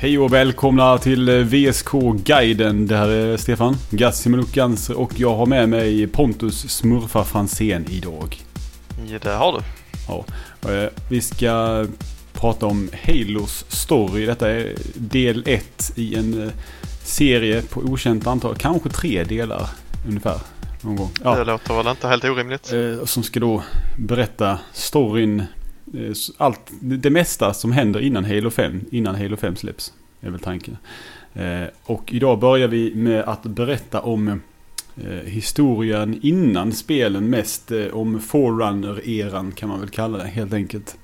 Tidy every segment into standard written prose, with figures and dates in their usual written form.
Hej och välkomna till VSK-guiden. Det här är Stefan Gassimelukans och jag har med mig Pontus Smurfa Franzén idag. Ja, det har du. Ja, vi ska prata om Halos story. Detta är del 1 i en serie på okänt antal, kanske 3 delar ungefär någon gång. Ja. Det låter väl inte helt orimligt. Som ska då berätta storyn, allt, det mesta som händer innan Halo 5 släpps, är väl tanken. Och idag börjar vi med att berätta om historien innan spelen, mest om Forerunner-eran kan man väl kalla det helt enkelt.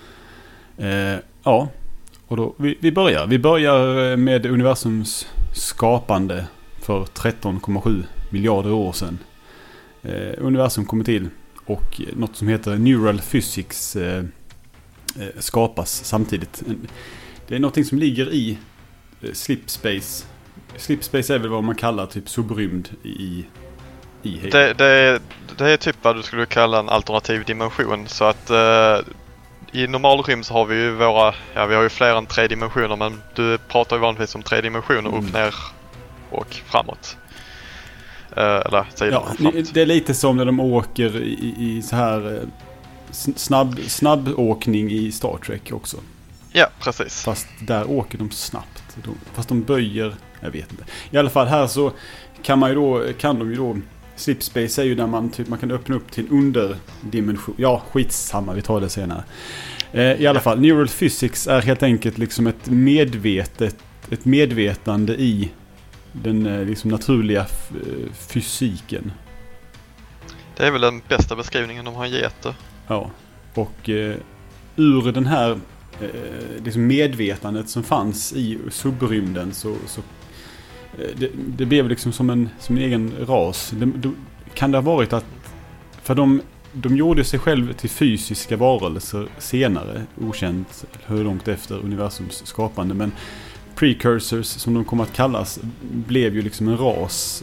Ja, och då vi börjar med universums skapande för 13,7 miljarder år sedan. Universum kommer till och något som heter Neural Physics skapas samtidigt. Det är något som ligger i slipspace. Slipspace är väl vad man kallar typ subrymd i Halo. Det är typ vad du skulle kalla en alternativ dimension. Så att i normal rymd så har vi ju vi har ju fler än 3 dimensioner, men du pratar ju vanligtvis om 3 dimensioner upp, ner och framåt. Eller framåt. Det är lite som när de åker i så här snabbåkning i Star Trek också. Ja, precis. Fast där åker de snabbt. Fast de böjer, jag vet inte. I alla fall här så kan de ju då slipspace är ju där man kan öppna upp till en underdimension. Ja, skitsamma, vi tar det senare. I alla fall, Neural Physics är helt enkelt liksom ett medvetande i den liksom naturliga fysiken. Det är väl den bästa beskrivningen de har gett det. Ja, och ur den här liksom medvetandet som fanns i subrymden så det blev liksom som en egen ras. Kan det ha varit att för de gjorde sig själv till fysiska varelser senare, okänt hur långt efter universums skapande, men precursors som de kom att kallas blev ju liksom en ras.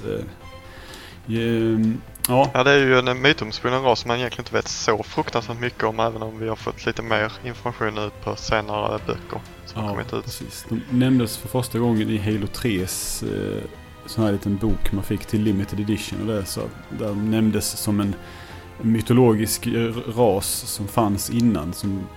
Ja, det är ju en mytomspunnen ras som man egentligen inte vet så fruktansvärt mycket om, även om vi har fått lite mer information ut på senare böcker som har kommit ut. Precis. De nämndes för första gången i Halo 3s sån här liten bok man fick till Limited Edition, och det, så där de nämndes som en mytologisk ras som fanns innan,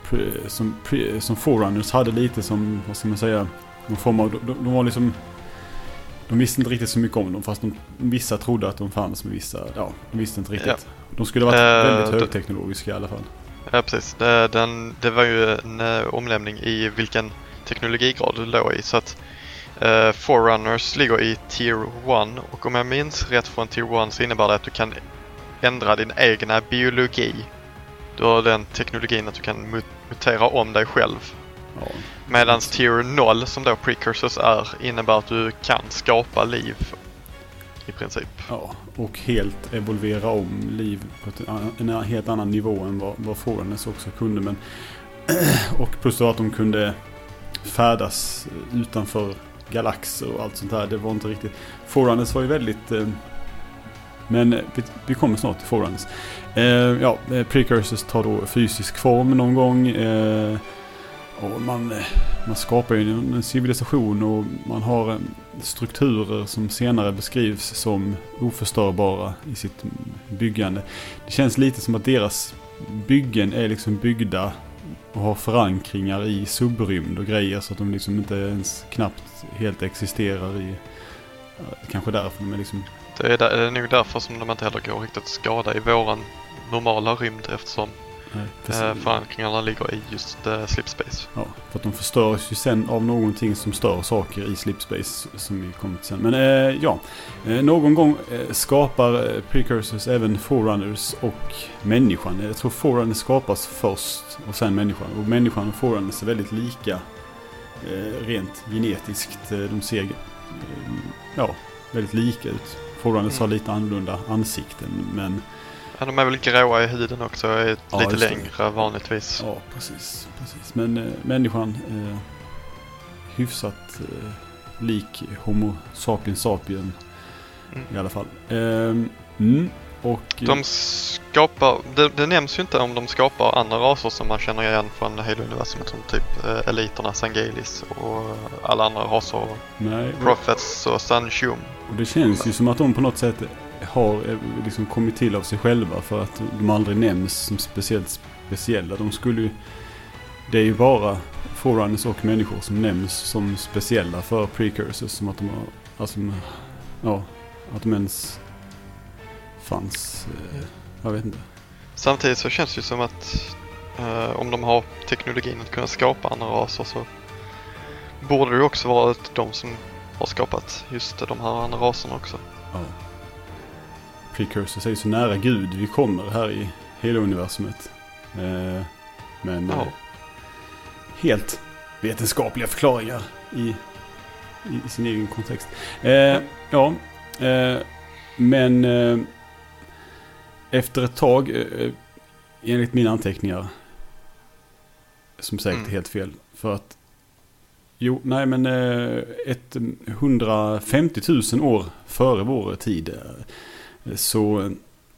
som Forerunners hade lite som, vad ska man säga, någon form av, de var liksom, de visste inte riktigt så mycket om dem, fast vissa trodde att de fanns, med vissa, de visste inte riktigt. Ja. De skulle ha varit väldigt högteknologiska i alla fall. Ja, precis. Det var ju en omlämning i vilken teknologigrad du låg i, så att Forerunners ligger i Tier 1, och om jag minns rätt från Tier 1 så innebär det att du kan ändra din egna biologi. Du har den teknologin att du kan mutera om dig själv. Ja. Medan Tier 0, som då Precursors är, innebär att du kan skapa liv i princip. Ja, och helt evolvera om liv på en helt annan nivå än vad Forerunners också kunde. Men och plus då att de kunde färdas utanför galaxer och allt sånt där. Det var inte riktigt. Forerunners var ju väldigt... men vi kommer snart till Forerunners. Precursors tar då fysisk form någon gång. Och man skapar ju en civilisation, och man har strukturer som senare beskrivs som oförstörbara i sitt byggande. Det känns lite som att deras byggen är liksom byggda och har förankringar i subrymd och grejer, så att de liksom inte ens knappt helt existerar i, kanske därför de är liksom... Det är nog därför som de inte heller går riktigt skada i våran normala rymd, eftersom förankringarna ligger i just slipspace. Ja, för att de förstörs ju sen av någonting som stör saker i slipspace som vi kommer till sen. Men någon gång skapar Precursors även Forerunners och människan. Jag tror Forerunners skapas först och sen människan. Och människan och Forerunners är väldigt lika rent genetiskt. De ser väldigt lika ut. Forerunners har lite annorlunda ansikten, men... Ja, de är väl gråa i huden också, är lite längre vanligtvis. Ja, precis. Men människan hyfsat lik Homo sapiens sapien i alla fall. Och de skapar, det nämns ju inte om de skapar andra raser som man känner igen från Halo-universumet, som typ eliterna, Sangelis och alla andra raser. Nej, Prophets och Sanshum. Och det känns ju som att de på något sätt har liksom kommit till av sig själva, för att de aldrig nämns som speciella. De skulle ju, det är ju bara Forerunners och människor som nämns som speciella för Precursors, som att de har, alltså, ja, att de ens fanns, jag vet inte. Samtidigt så känns det ju som att om de har teknologin att kunna skapa andra raser, så borde det ju också vara de som har skapat just de här andra raserna också. Ja. Precursors är ju så nära Gud vi kommer här i Halo-universumet. Men helt vetenskapliga förklaringar i sin egen kontext. Men efter ett tag, enligt mina anteckningar, som säkert är helt fel, för att 150 000 år före vår tid så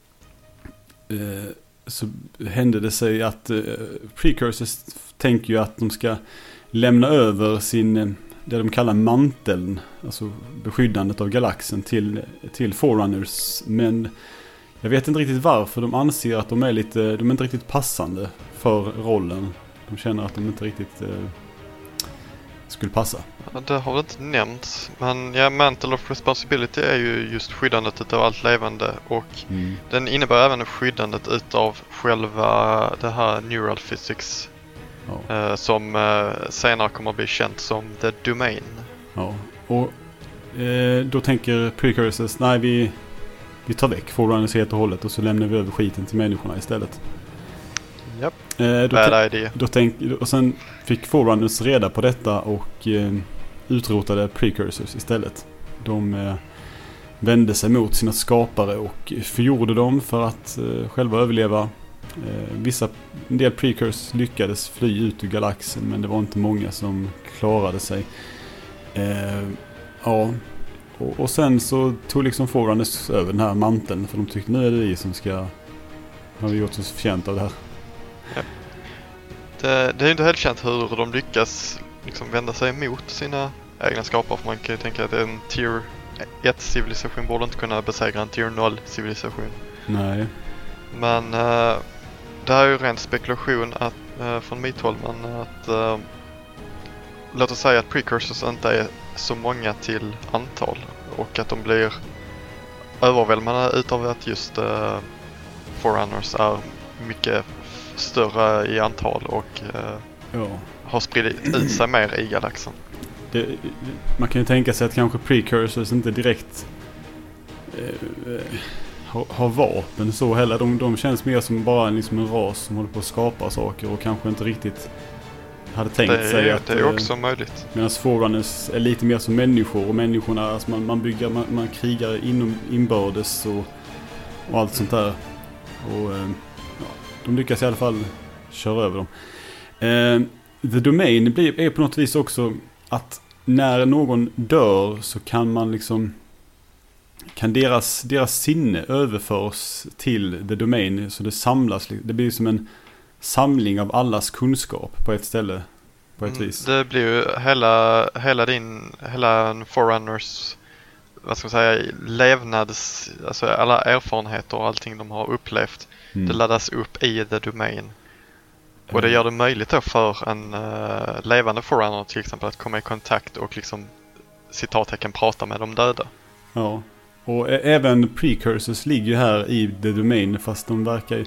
hände det sig att Precursors tänker ju att de ska lämna över det de kallar manteln, alltså beskyddandet av galaxen, till Forerunners, men jag vet inte riktigt varför. De anser att de är inte riktigt passande för rollen. De känner att de inte riktigt skulle passa. Det har väl inte nämnts, men ja, Mantle of Responsibility är ju just skyddandet utav allt levande, och den innebär även skyddandet utav själva det här Neural Physics, som senare kommer att bli känt som The Domain. Ja, och då tänker Precursors, nej, vi tar väck Forerunners helt och hållet och så lämnar vi över skiten till människorna istället. Japp, bad idea. Och sen fick Forerunners reda på detta och utrotade Precursors istället. De vände sig mot sina skapare och förgjorde dem för att själva överleva. En del Precursors lyckades fly ut ur galaxen, men det var inte många som klarade sig. Och sen så tog liksom Forerunners över den här manteln, för de tyckte nu är det vi som har vi gjort oss förtjänt av det här. Ja. Det är ju inte helt känt hur de lyckas liksom vända sig emot sina egna skapare, för man kan ju tänka att en Tier 1-civilisation borde inte kunna besegra en Tier 0-civilisation. Nej. Men det här är ju ren spekulation från mitt håll, men att låt oss säga att Precursors inte är så många till antal, och att de blir överväldigande utav att just Forerunners är mycket större i antal och har spridit ut sig mer i galaxen. Man kan ju tänka sig att kanske Precursors inte direkt har vapen så heller. De känns mer som bara liksom en ras som håller på att skapa saker och kanske inte riktigt hade tänkt sig att... Det är också möjligt. Medan Forerunners är lite mer som människor, och människorna, alltså man krigar inbördes och allt sånt där. Och de lyckas i alla fall köra över dem. The Domain är på något vis också att när någon dör så kan man liksom... kan deras sinne överförs till The Domain, så det samlas, det blir som en samling av allas kunskap på ett ställe, på ett vis. Det blir ju hela en Forerunners, vad ska man säga, levnads, alltså alla erfarenheter och allting de har upplevt, det laddas upp i The Domain. Och det gör det möjligt då för en levande Forerunner till exempel att komma i kontakt och liksom citattecken prata med de döda. Ja. Och även Precursors ligger ju här i The Domain, fast de verkar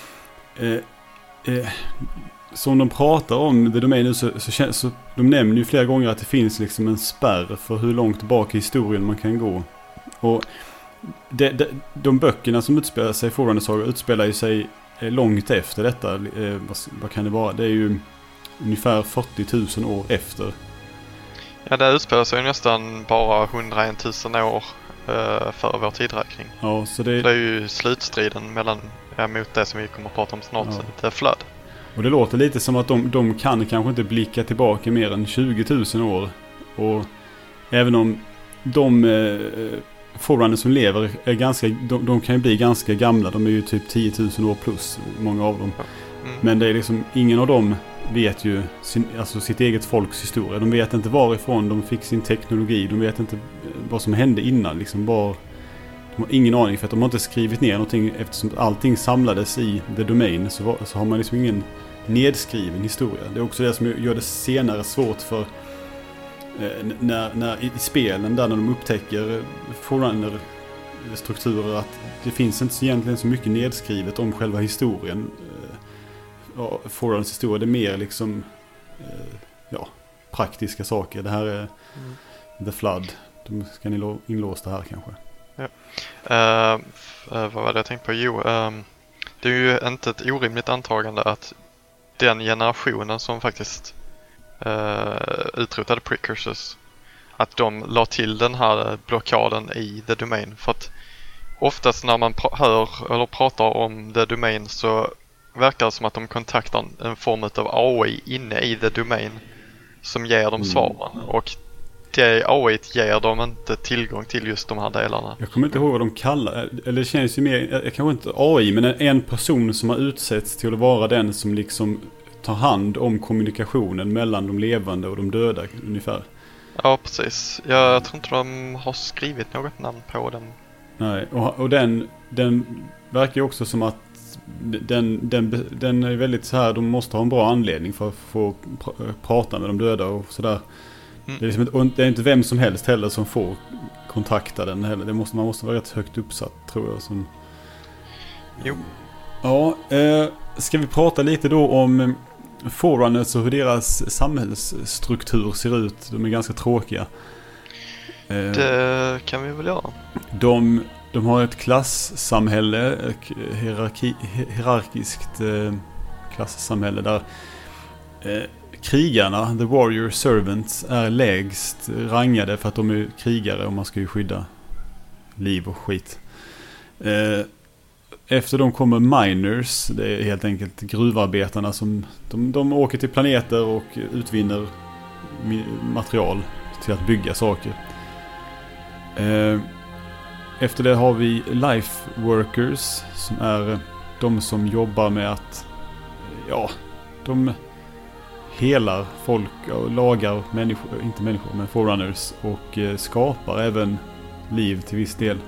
som de pratar om The Domain så de nämner ju flera gånger att det finns liksom en spärr för hur långt bak i historien man kan gå. Och de böckerna som utspelar sig i Forerunner Saga utspelar ju sig långt efter detta. Vad kan det vara? Det är ju ungefär 40 000 år efter. Ja, det utspelar sig nästan bara 101 000 år för vår tidräkning. Ja, så det är ju slutstriden mot det som vi kommer att prata om snart, det flöd. Och det låter lite som att de kan kanske inte blicka tillbaka mer än 20 000 år. Och även om de Forerunners som lever är ganska, de kan ju bli ganska gamla. De är ju typ 10 000 år plus, många av dem. Men det är liksom, ingen av dem vet ju sitt eget folks historia. De vet inte varifrån de fick sin teknologi. De vet inte vad som hände innan. Liksom de har ingen aning, för att de har inte skrivit ner någonting. Eftersom allting samlades i The Domain så har man liksom ingen nedskriven historia. Det är också det som gör det senare svårt för när i spelen där när de upptäcker Forerunner-strukturer, att det finns inte egentligen så mycket nedskrivet om själva historien. Forerunners historia, det är mer liksom praktiska saker. Det här är The Flood. De ska ni inlåsta här kanske. Ja. Vad var det jag tänkte på? Jo, det är ju inte ett orimligt antagande att den generationen som faktiskt utrotade Precursors, att de la till den här blockaden i The Domain. För att oftast när man hör eller pratar om The Domain så verkar det som att de kontaktar en form av AI inne i The Domain som ger dem svaren. Och det AI ger dem inte tillgång till just de här delarna. Jag kommer inte ihåg vad de kallar, eller det känns ju mer, kanske inte AI, men en person som har utsetts till att vara den som liksom tar hand om kommunikationen mellan de levande och de döda ungefär. Ja, precis. Jag tror inte de har skrivit något namn på den. Nej, och den verkar ju också som att den är väldigt så här, de måste ha en bra anledning för att få prata med de döda och sådär. Det är liksom det är inte vem som helst heller som får kontakta den heller. Man måste vara rätt högt uppsatt, tror jag. Som... Jo. Ja, ska vi prata lite då om Forerunners och hur deras samhällsstruktur ser ut. De är ganska tråkiga. Det kan vi väl göra. De har ett klassamhälle, hierarkiskt klassamhälle där krigarna, the warrior servants, är lägst rangade för att de är krigare och man ska ju skydda liv och skit. Efter dem kommer miners, det är helt enkelt gruvarbetarna som de åker till planeter och utvinner material till att bygga saker. Efter det har vi life workers som är de som jobbar med att de helar folk och lagar människor, inte människor men Forerunners, och skapar även liv till viss del.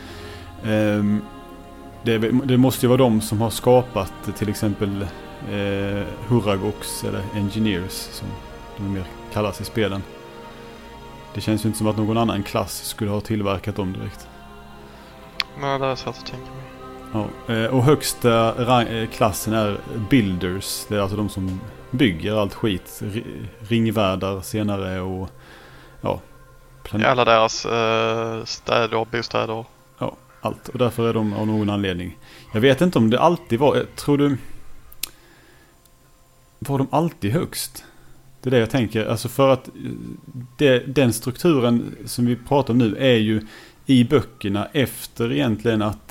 Det måste ju vara de som har skapat till exempel Huragox eller Engineers som de mer kallas i spelen. Det känns ju inte som att någon annan klass skulle ha tillverkat dem direkt. Nej, det är så att tänka mig. Ja, och högsta klassen är builders. Det är alltså de som bygger allt skit. Ringvärdar senare och alla deras städer, bostäder. Ja, allt. Och därför är de av någon anledning. Jag vet inte om det alltid var... Tror du... Var de alltid högst? Det är det jag tänker. Alltså för att den strukturen som vi pratar om nu är ju i böckerna efter egentligen att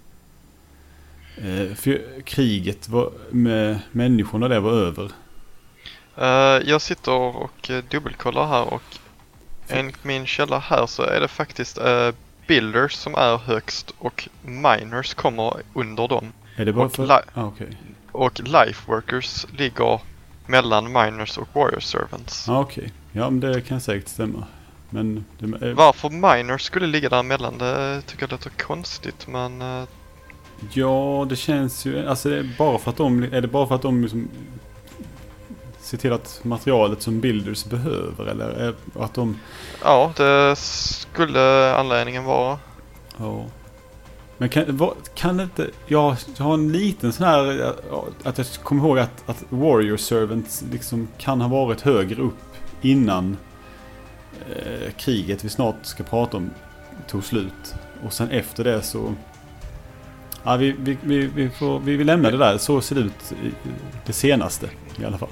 kriget med människorna där var över. Jag sitter och dubbelkollar här och enligt min källa här så är det faktiskt builders som är högst och miners kommer under dem. Är det bara för... okay. Och life workers ligger mellan miners och warrior servants. Okej. Ja, men det kan säkert stämma. Men varför miners skulle ligga där mellan, det tycker jag låter konstigt, men... Ja, det känns ju... Alltså det är bara för att de liksom ser till att materialet som builders behöver, eller att de... Ja, det skulle anledningen vara. Ja. Men kan det inte... Jag har en liten sån här... Att jag kommer ihåg att warrior servants liksom kan ha varit högre upp innan kriget vi snart ska prata om tog slut. Och sen efter det så... Ja, vi lämnar det där. Så ser det ut i det senaste i alla fall.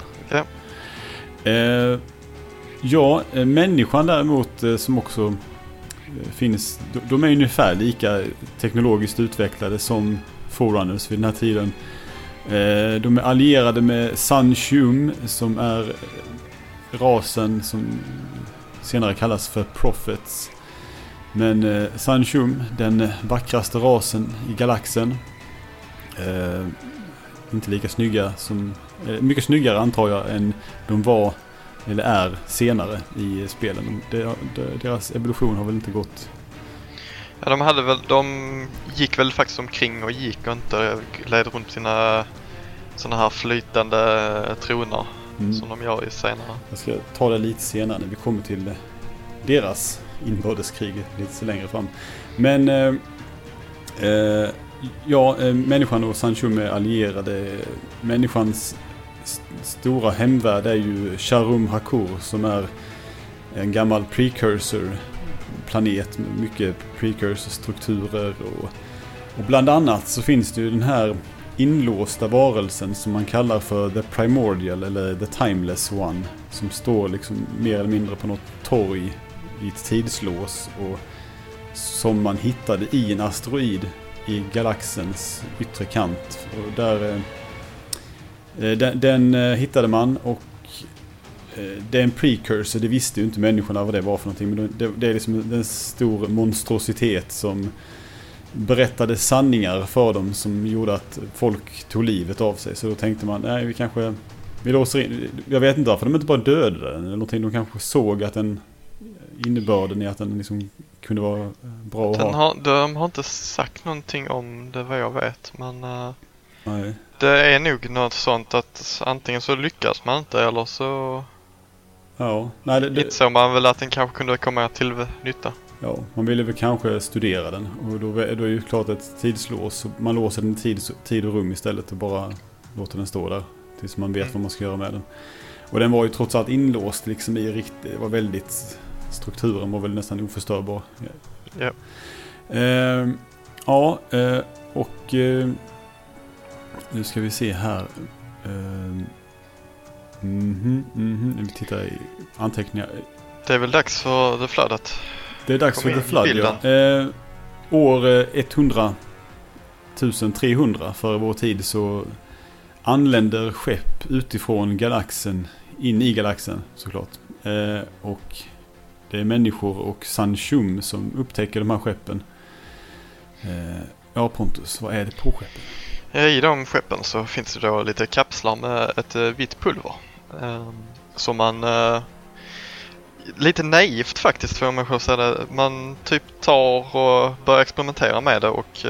Ja. Människan däremot som också finns, de är ungefär lika teknologiskt utvecklade som Forerunners vid den här tiden. De är allierade med San Shum som är rasen som senare kallas för Prophets. Men Sanshum, den vackraste rasen i galaxen, inte lika snygga som... mycket snyggare antar jag än de var eller är senare i spelen. Deras evolution har väl inte gått... Ja, de gick väl faktiskt omkring och gick och inte ledde runt sina såna här flytande troner som de gör i senare. Jag ska ta det lite senare när vi kommer till deras inbördeskrig lite så längre fram. Men människan och Sanshum är allierade. Människans stora hemvärld är ju Sharum Hakur, som är en gammal precursor planet med mycket precursor-strukturer och bland annat så finns det ju den här inlåsta varelsen som man kallar för The Primordial eller The Timeless One, som står liksom mer eller mindre på något torg i ett tidslås och som man hittade i en asteroid i galaxens yttre kant, och där den hittade man, och det är en precursor. Det visste ju inte människorna vad det var för någonting, men det är liksom en stor monstrositet som berättade sanningar för dem som gjorde att folk tog livet av sig. Så då tänkte man, nej, vi låser in. Jag vet inte varför de inte bara dödade den eller någonting. De kanske såg att den innebörden i att den liksom kunde vara bra att ha. De har inte sagt någonting om det vad jag vet, men nej. Det är nog något sånt att antingen så lyckas man inte eller så insåg man väl att den kanske kunde komma till nytta. Ja, man ville väl kanske studera den, och då är det ju klart ett tidslås. Man låser den i tid och rum istället och bara låter den stå där tills man vet vad man ska göra med den. Och den var ju trots allt inlåst liksom det var väldigt, strukturen var väl nästan oförstörbar. Ja. Nu ska vi se här. Vi tittar i anteckningar. Det är väl dags för The Flood att... Det är dags för The Flood, ja. År 100 300 före vår tid så anländer skepp utifrån galaxen in i galaxen såklart. Och det är människor och Sanshum som upptäcker de här skeppen. Ja, Pontus, vad är det på skeppen? I de skeppen så finns det då lite kapslar med ett vitt pulver. Som man... lite naivt faktiskt får man själv säga det. Man typ tar och börjar experimentera med det, och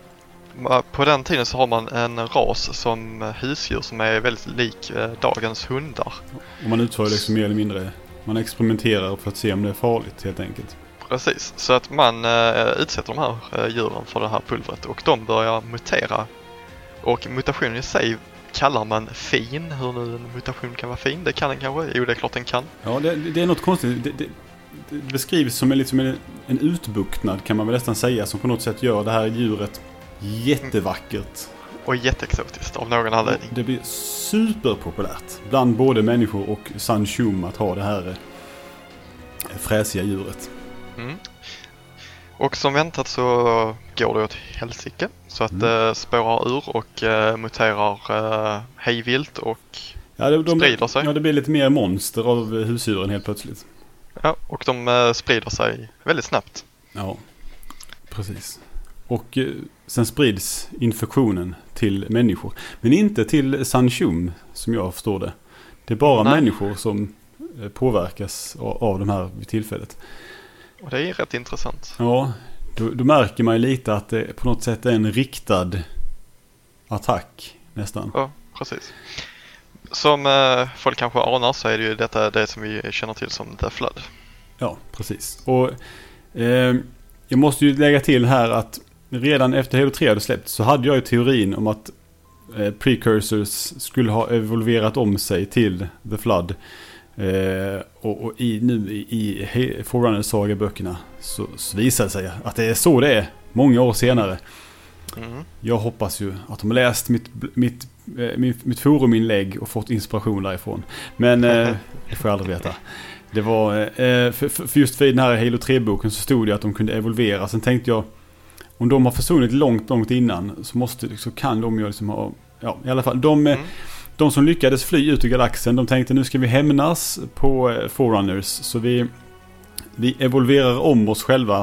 på den tiden så har man en ras som husdjur som är väldigt lik dagens hundar. Och man utför liksom mer eller mindre, man experimenterar för att se om det är farligt helt enkelt. Precis, så att man utsätter de här djuren för det här pulvret och de börjar mutera. Och mutationen i sig kallar man fin. Hur nu en mutation kan vara fin, det kan den kanske. Jo, det är klart den kan. Ja, det är något konstigt. Det beskrivs som en utbuktnad, kan man väl nästan säga, som på något sätt gör det här djuret jättevackert. Och jätteexotiskt av någon anledning. Det blir superpopulärt bland både människor och Sanshum att ha det här fräsiga djuret. Mm. Och som väntat så går det åt helsike. Så att det spårar ur och muterar hejvilt och sprider sig. Ja, det blir lite mer monster av husdjuren helt plötsligt. Ja, och de sprider sig väldigt snabbt. Ja, precis. Och sen sprids infektionen till människor. Men inte till Sanshum, som jag förstår det. Det är bara människor som påverkas av de här vid tillfället. Och det är rätt intressant. Ja, då märker man ju lite att det på något sätt är en riktad attack nästan. Ja, precis. Som folk kanske anar så är det ju det som vi känner till som The Flood. Ja, precis. Och jag måste ju lägga till här att redan efter Halo 3 hade släppt så hade jag ju teorin om att precursors skulle ha evolverat om sig till The Flood. Och i Forerunner Saga-böckerna så visar det sig att det är så det är många år senare. Jag hoppas ju att de har läst mitt foruminlägg och fått inspiration därifrån. Men det får jag aldrig veta. Det var för just för den här Halo 3-boken så stod det att de kunde evolvera. Sen tänkte jag, om de har försvunnit långt innan så kan de ju liksom ha, ja, i alla fall de som lyckades fly ut ur galaxen, de tänkte nu ska vi hämnas på Forerunners, så vi evolverar om oss själva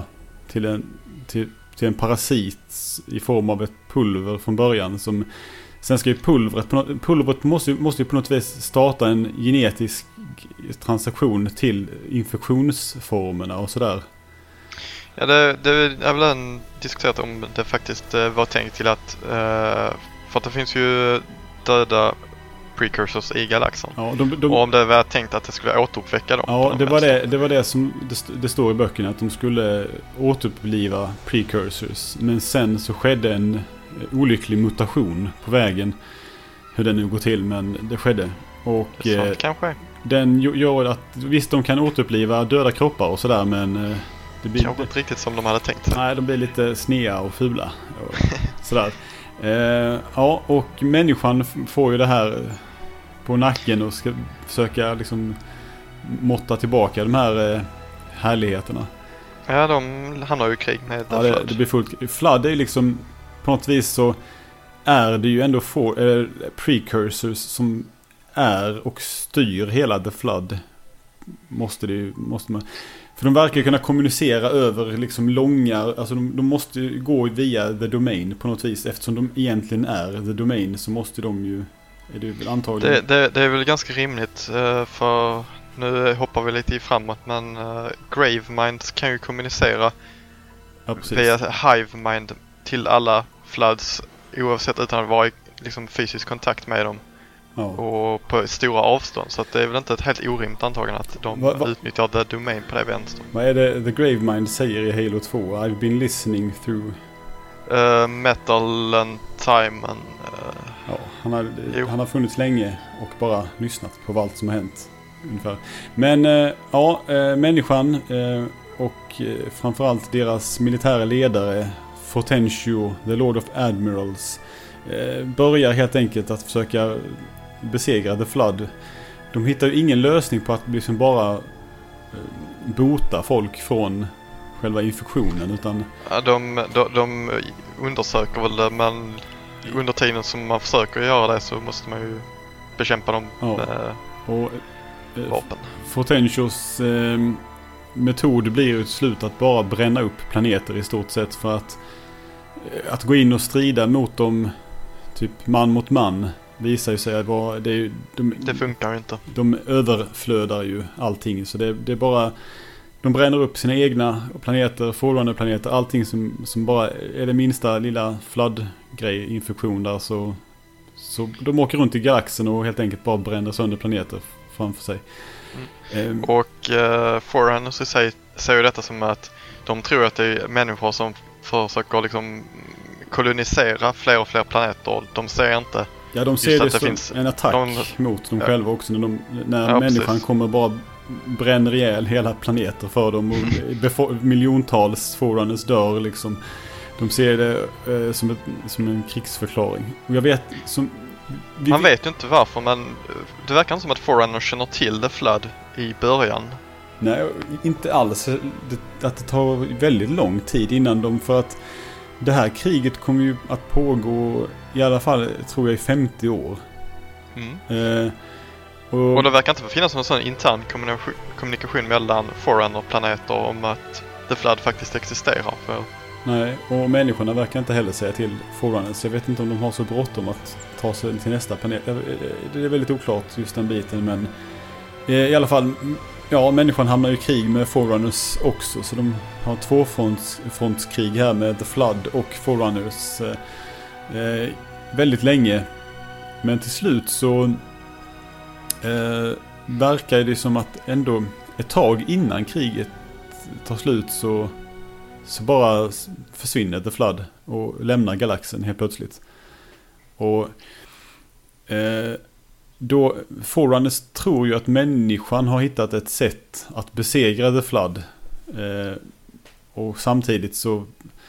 till en parasit i form av ett pulver från början. Sen ska ju pulvret måste ju på något vis starta en genetisk transaktion till infektionsformerna och sådär. Ja, det är väl en diskuterat om det faktiskt var tänkt till att för att det finns ju döda precursors i galaxen. Ja, och om det var tänkt att det skulle återuppväcka dem. Ja, det var det som det står i böckerna, att de skulle återuppliva precursors. Men sen så skedde en olycklig mutation på vägen. Hur det nu går till, men det skedde. Och kanske. Den gör att visst, de kan återuppliva döda kroppar och sådär, men det blir kanske inte riktigt som de hade tänkt. Nej, de blir lite snea och fula och sådär. Ja, och människan får ju det här på nacken och ska försöka liksom måtta tillbaka de här härligheterna. Ja, de hamnar ju i krig med Flood. Det blir fullt. Flood är liksom på något vis så är det ju ändå precursors som är och styr hela The Flood. Måste man. För de verkar kunna kommunicera över liksom långa, alltså de måste gå via The Domain på något vis, eftersom de egentligen är The Domain, så måste de ju, är det väl antagligen. Det är väl ganska rimligt, för nu hoppar vi lite framåt, men Gravemind kan ju kommunicera via Hivemind till alla Floods oavsett, utan att vara i liksom fysisk kontakt med dem. Ja. Och på stora avstånd, så att det är väl inte ett helt orimligt antagande att de utnyttjar The Domain på det vänster. Vad är det The Gravemind säger i Halo 2? I've been listening through metal and time and, ja, han har funnits länge och bara lyssnat på allt som har hänt ungefär. Men människan och framförallt deras militära ledare Fortentio, the Lord of Admirals, börjar helt enkelt att försöka besegra The Flood. De hittar ju ingen lösning på att liksom bara bota folk från själva infektionen, utan ja, de undersöker väl det, men under tiden som man försöker göra det så måste man ju bekämpa dem med vapen. Fortentios metod blir ju ett slut att bara bränna upp planeter i stort sett, för att gå in och strida mot dem typ man mot man visar ju sig att det funkar ju inte. De överflödar ju allting, så det är bara, de bränner upp sina egna planeter, forwarande planeter, allting som bara är det minsta lilla flood-grej, infektion där, så de åker runt i galaxen och helt enkelt bara bränner sönder planeter framför sig. Och Forerunners säger ju detta som att de tror att det är människor som försöker liksom kolonisera fler och fler planeter. De ser inte. Ja, de ser det som en attack mot dem själva också. När människan precis kommer bara bränner ihjäl hela planeter för dem och miljontals Forerunners dör liksom. De ser det som en krigsförklaring. Och jag vet man vet ju inte varför, men det verkar inte som att Forerunners känner till The Flood i början. Nej, inte alls. Att det tar väldigt lång tid innan de, för att det här kriget kommer ju att pågå i alla fall, tror jag, i 50 år. Och det verkar inte finnas någon sån intern kommunikation mellan Forerunner-planeter om att The Flood faktiskt existerar. Nej, och människorna verkar inte heller säga till Forerunners. Jag vet inte om de har så bråttom att ta sig till nästa planet. Det är väldigt oklart just den biten, men i alla fall, ja, människan hamnar i krig med Forerunners också, så de har tvåfrontskrig här med The Flood och Forerunners väldigt länge. Men till slut så verkar det som att ändå ett tag innan kriget tar slut så bara försvinner The Flood och lämnar galaxen helt plötsligt. Och då Forerunners tror ju att människan har hittat ett sätt att besegra The Flood, och samtidigt så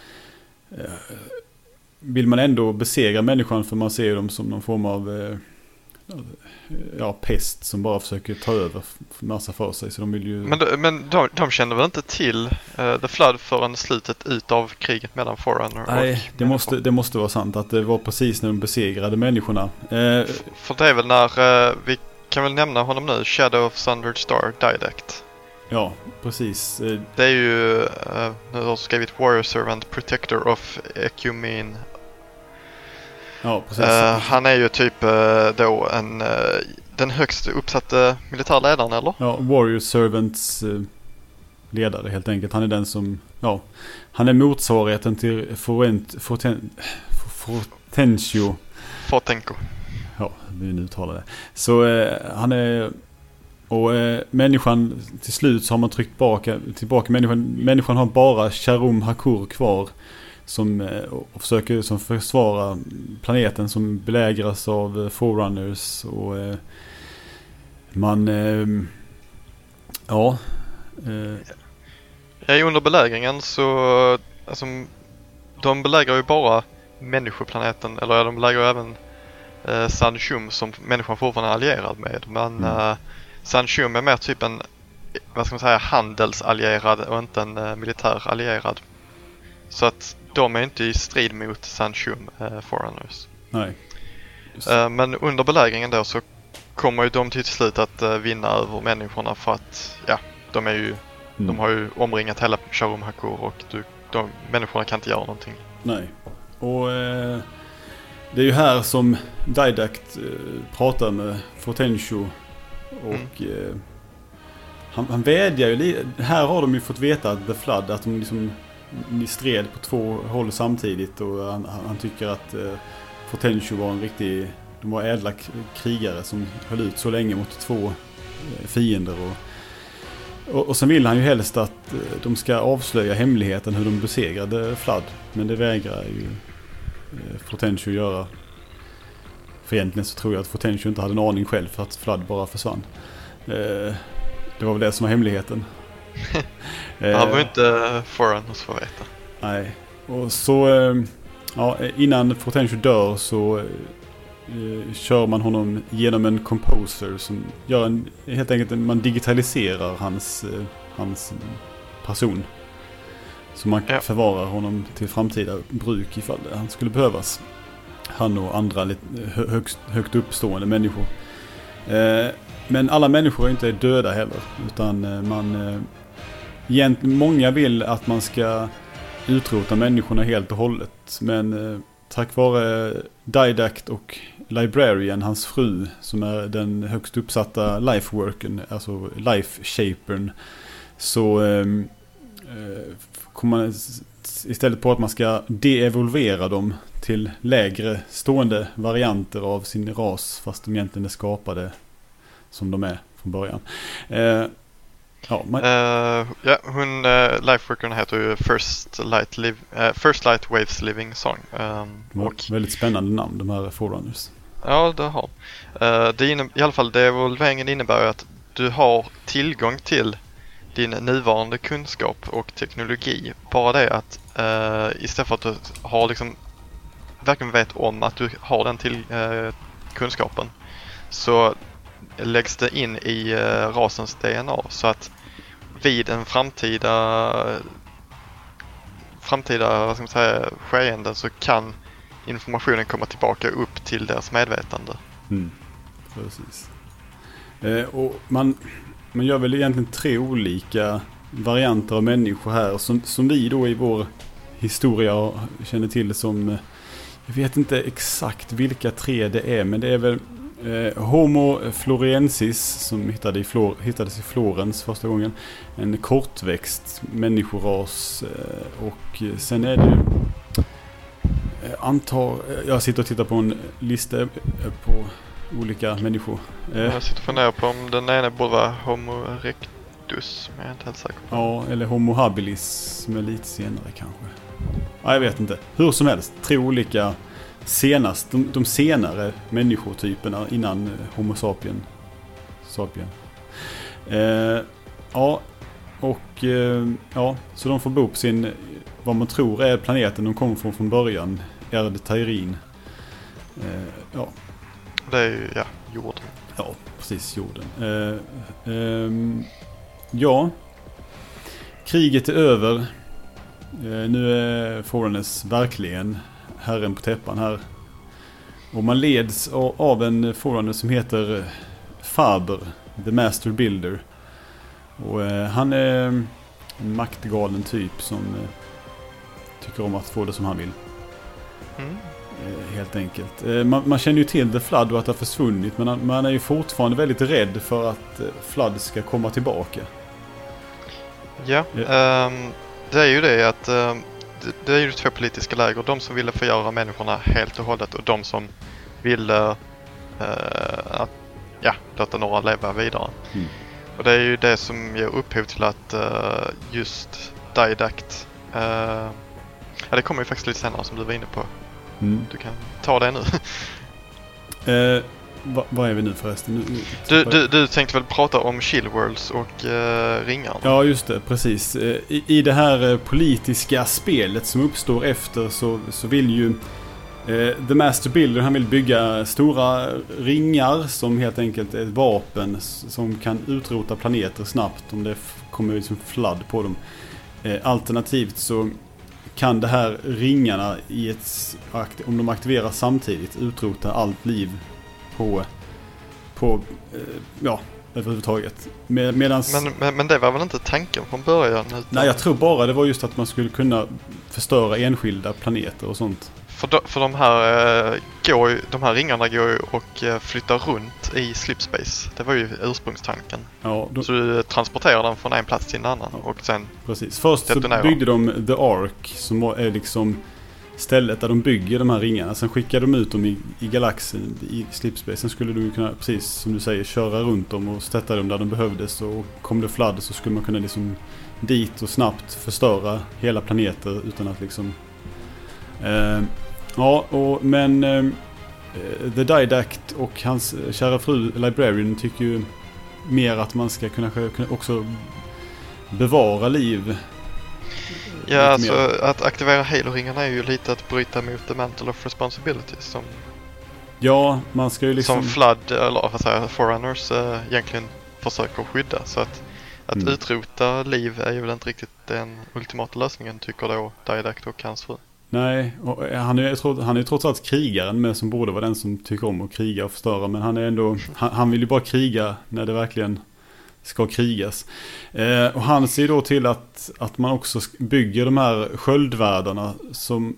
vill man ändå besegra människan, för man ser dem som någon form av pest som bara försöker ta över massa för sig, så de vill ju... Men de kände väl inte till The Flood förrän slutet utav kriget mellan Forerunner och Nej, det måste vara sant att det var precis när de besegrade människorna. För det är väl när vi kan väl nämna honom nu, Shadow of Sundered Star Didact. Ja, precis. Det är ju, nu har jag skrivit Warrior Servant Protector of Ecumene. Ja, precis. Han är ju typ då den högst uppsatte militärledaren, eller? Ja, Warrior Servants ledare helt enkelt. Han är den som, ja, han är motsvarigheten till Fortentio. Fortenko. Ja, vi nu talar det. Så han är, och människan, till slut så har man tryckt tillbaka människan har bara Sharum Hakur kvar som försöker som försvara planeten som belägras av Forerunners och man Under belägringen så alltså, de belägrar ju bara människoplaneten, eller de belägrar även San Shum som människan fortfarande är allierad med, men San Shum är mer typ en, vad ska man säga, handelsallierad och inte en militär allierad. Så att de är inte i strid mot San Shum, Forerunners. Nej. Men under belägringen då så kommer ju de till slut att vinna över människorna för att, ja, de är ju de har ju omringat hela Sharum Hakur och människorna kan inte göra någonting. Nej. Och det är ju här som Didact pratar med Fortentio och han vädjar ju lite. Här har de ju fått veta att The Flood, att de liksom ni stred på två håll samtidigt, och han tycker att Fortentio var de var ädla krigare som höll ut så länge mot två fiender, och sen vill han ju helst att de ska avslöja hemligheten hur de besegrade Flood, men det vägrar ju Fortentio göra. För egentligen så tror jag att Fortentio inte hade en aning själv, för att Flood bara försvann. Det var väl det som var hemligheten. Han var ju inte Forerunners för att veta. Nej. Och så innan Fortentio dör så kör man honom genom en composer som gör helt enkelt man digitaliserar hans person. Så man förvarar honom till framtida bruk ifall han skulle behövas. Han och andra lite högt uppstående människor. Men alla människor är inte döda heller, utan många vill att man ska utrota människorna helt och hållet, men tack vare Didact och Librarian, hans fru, som är den högst uppsatta lifeworken, alltså life-shapern, så kommer man istället på att man ska de-evolvera dem till lägre stående varianter av sin ras, fast de egentligen är skapade som de är från början. Lifeworkern heter ju First Light Waves Living Song. Väldigt spännande namn, de här Forerunners. Ja, det har. I alla fall, devolveringen innebär att du har tillgång till din nuvarande kunskap och teknologi. Bara det att istället för att du har liksom verkligen vet om att du har den till kunskapen, så läggs det in i rasens DNA, så att vid en framtida vad ska man säga, skeenden så kan informationen komma tillbaka upp till deras medvetande. Precis. Och man gör väl egentligen 3 olika varianter av människor här som vi då i vår historia känner till som, jag vet inte exakt vilka 3 det är, men det är väl Homo floresiensis som hittades i Florens första gången, en kortväxt människoras, och sen är det jag sitter och tittar på en lista på olika människor. Jag sitter och funderar på om den ena borde vara Homo erectus, men jag är inte helt säker på. Ja, eller Homo habilis som är lite senare kanske. Ja, jag vet inte. Hur som helst, 3 olika de senare människotyperna innan Homo sapien. Så de får bo på sin, vad man tror är planeten de kommer från början, Erde Tairin. Det är ju, jorden. Ja, precis, jorden. Kriget är över. Nu är Forerunners verkligen herren på täppan här. Och man leds av en Forerunner som heter Faber, The Master Builder. Och han är en maktgalen typ som tycker om att få det som han vill. Helt enkelt. Man känner ju till The Flood och att det har försvunnit, men man är ju fortfarande väldigt rädd för att Flood ska komma tillbaka. Ja, det är ju det att det är ju två politiska läger. De som ville förgöra människorna helt och hållet och de som ville låta några leva vidare. Och det är ju det som ger upphov till att just Didact det kommer ju faktiskt lite senare som du var inne på. Du kan ta det nu. Vad är vi nu förresten? Du tänkte väl prata om Chillworlds och ringar? Ja, just det, precis. I det här politiska spelet som uppstår efter så vill ju The Master Builder, han vill bygga stora ringar som helt enkelt är ett vapen som kan utrota planeter snabbt om det kommer liksom flood på dem. Alternativt så kan det här ringarna om de aktiveras samtidigt utrota allt liv på överhuvudtaget. Men det var väl inte tanken från början? Utan... Nej, jag tror bara det var just att man skulle kunna förstöra enskilda planeter och sånt. För de här ringarna går ju och flyttar runt i slipspace. Det var ju ursprungstanken. Ja, så du transporterar den från en plats till en annan och sen precis. Först så byggde de The Ark som är liksom stället där de bygger de här ringarna. Sen skickade de ut dem i galaxen i slipspace. Sen skulle du kunna, precis som du säger, köra runt dem och sätta dem där de behövdes. Och kom det flood så skulle man kunna liksom dit och snabbt förstöra hela planeter utan att liksom... The Didact och hans kära fru Librarian tycker ju mer att man ska kunna också bevara liv. Ja, alltså att aktivera Halo-ringarna är ju lite att bryta mot the mantle of responsibility som... Ja, man ska ju liksom... Som Flood, eller vad säger Forerunners egentligen försöker skydda. Så att utrota liv är ju väl inte riktigt den ultimata lösningen, tycker då Didact och hans fru. Nej, och han är ju trots allt krigaren med som borde vara den som tycker om att kriga och förstöra. Men han är ändå, han vill ju bara kriga när det verkligen ska krigas. Och han ser då till att man också bygger de här sköldvärdarna som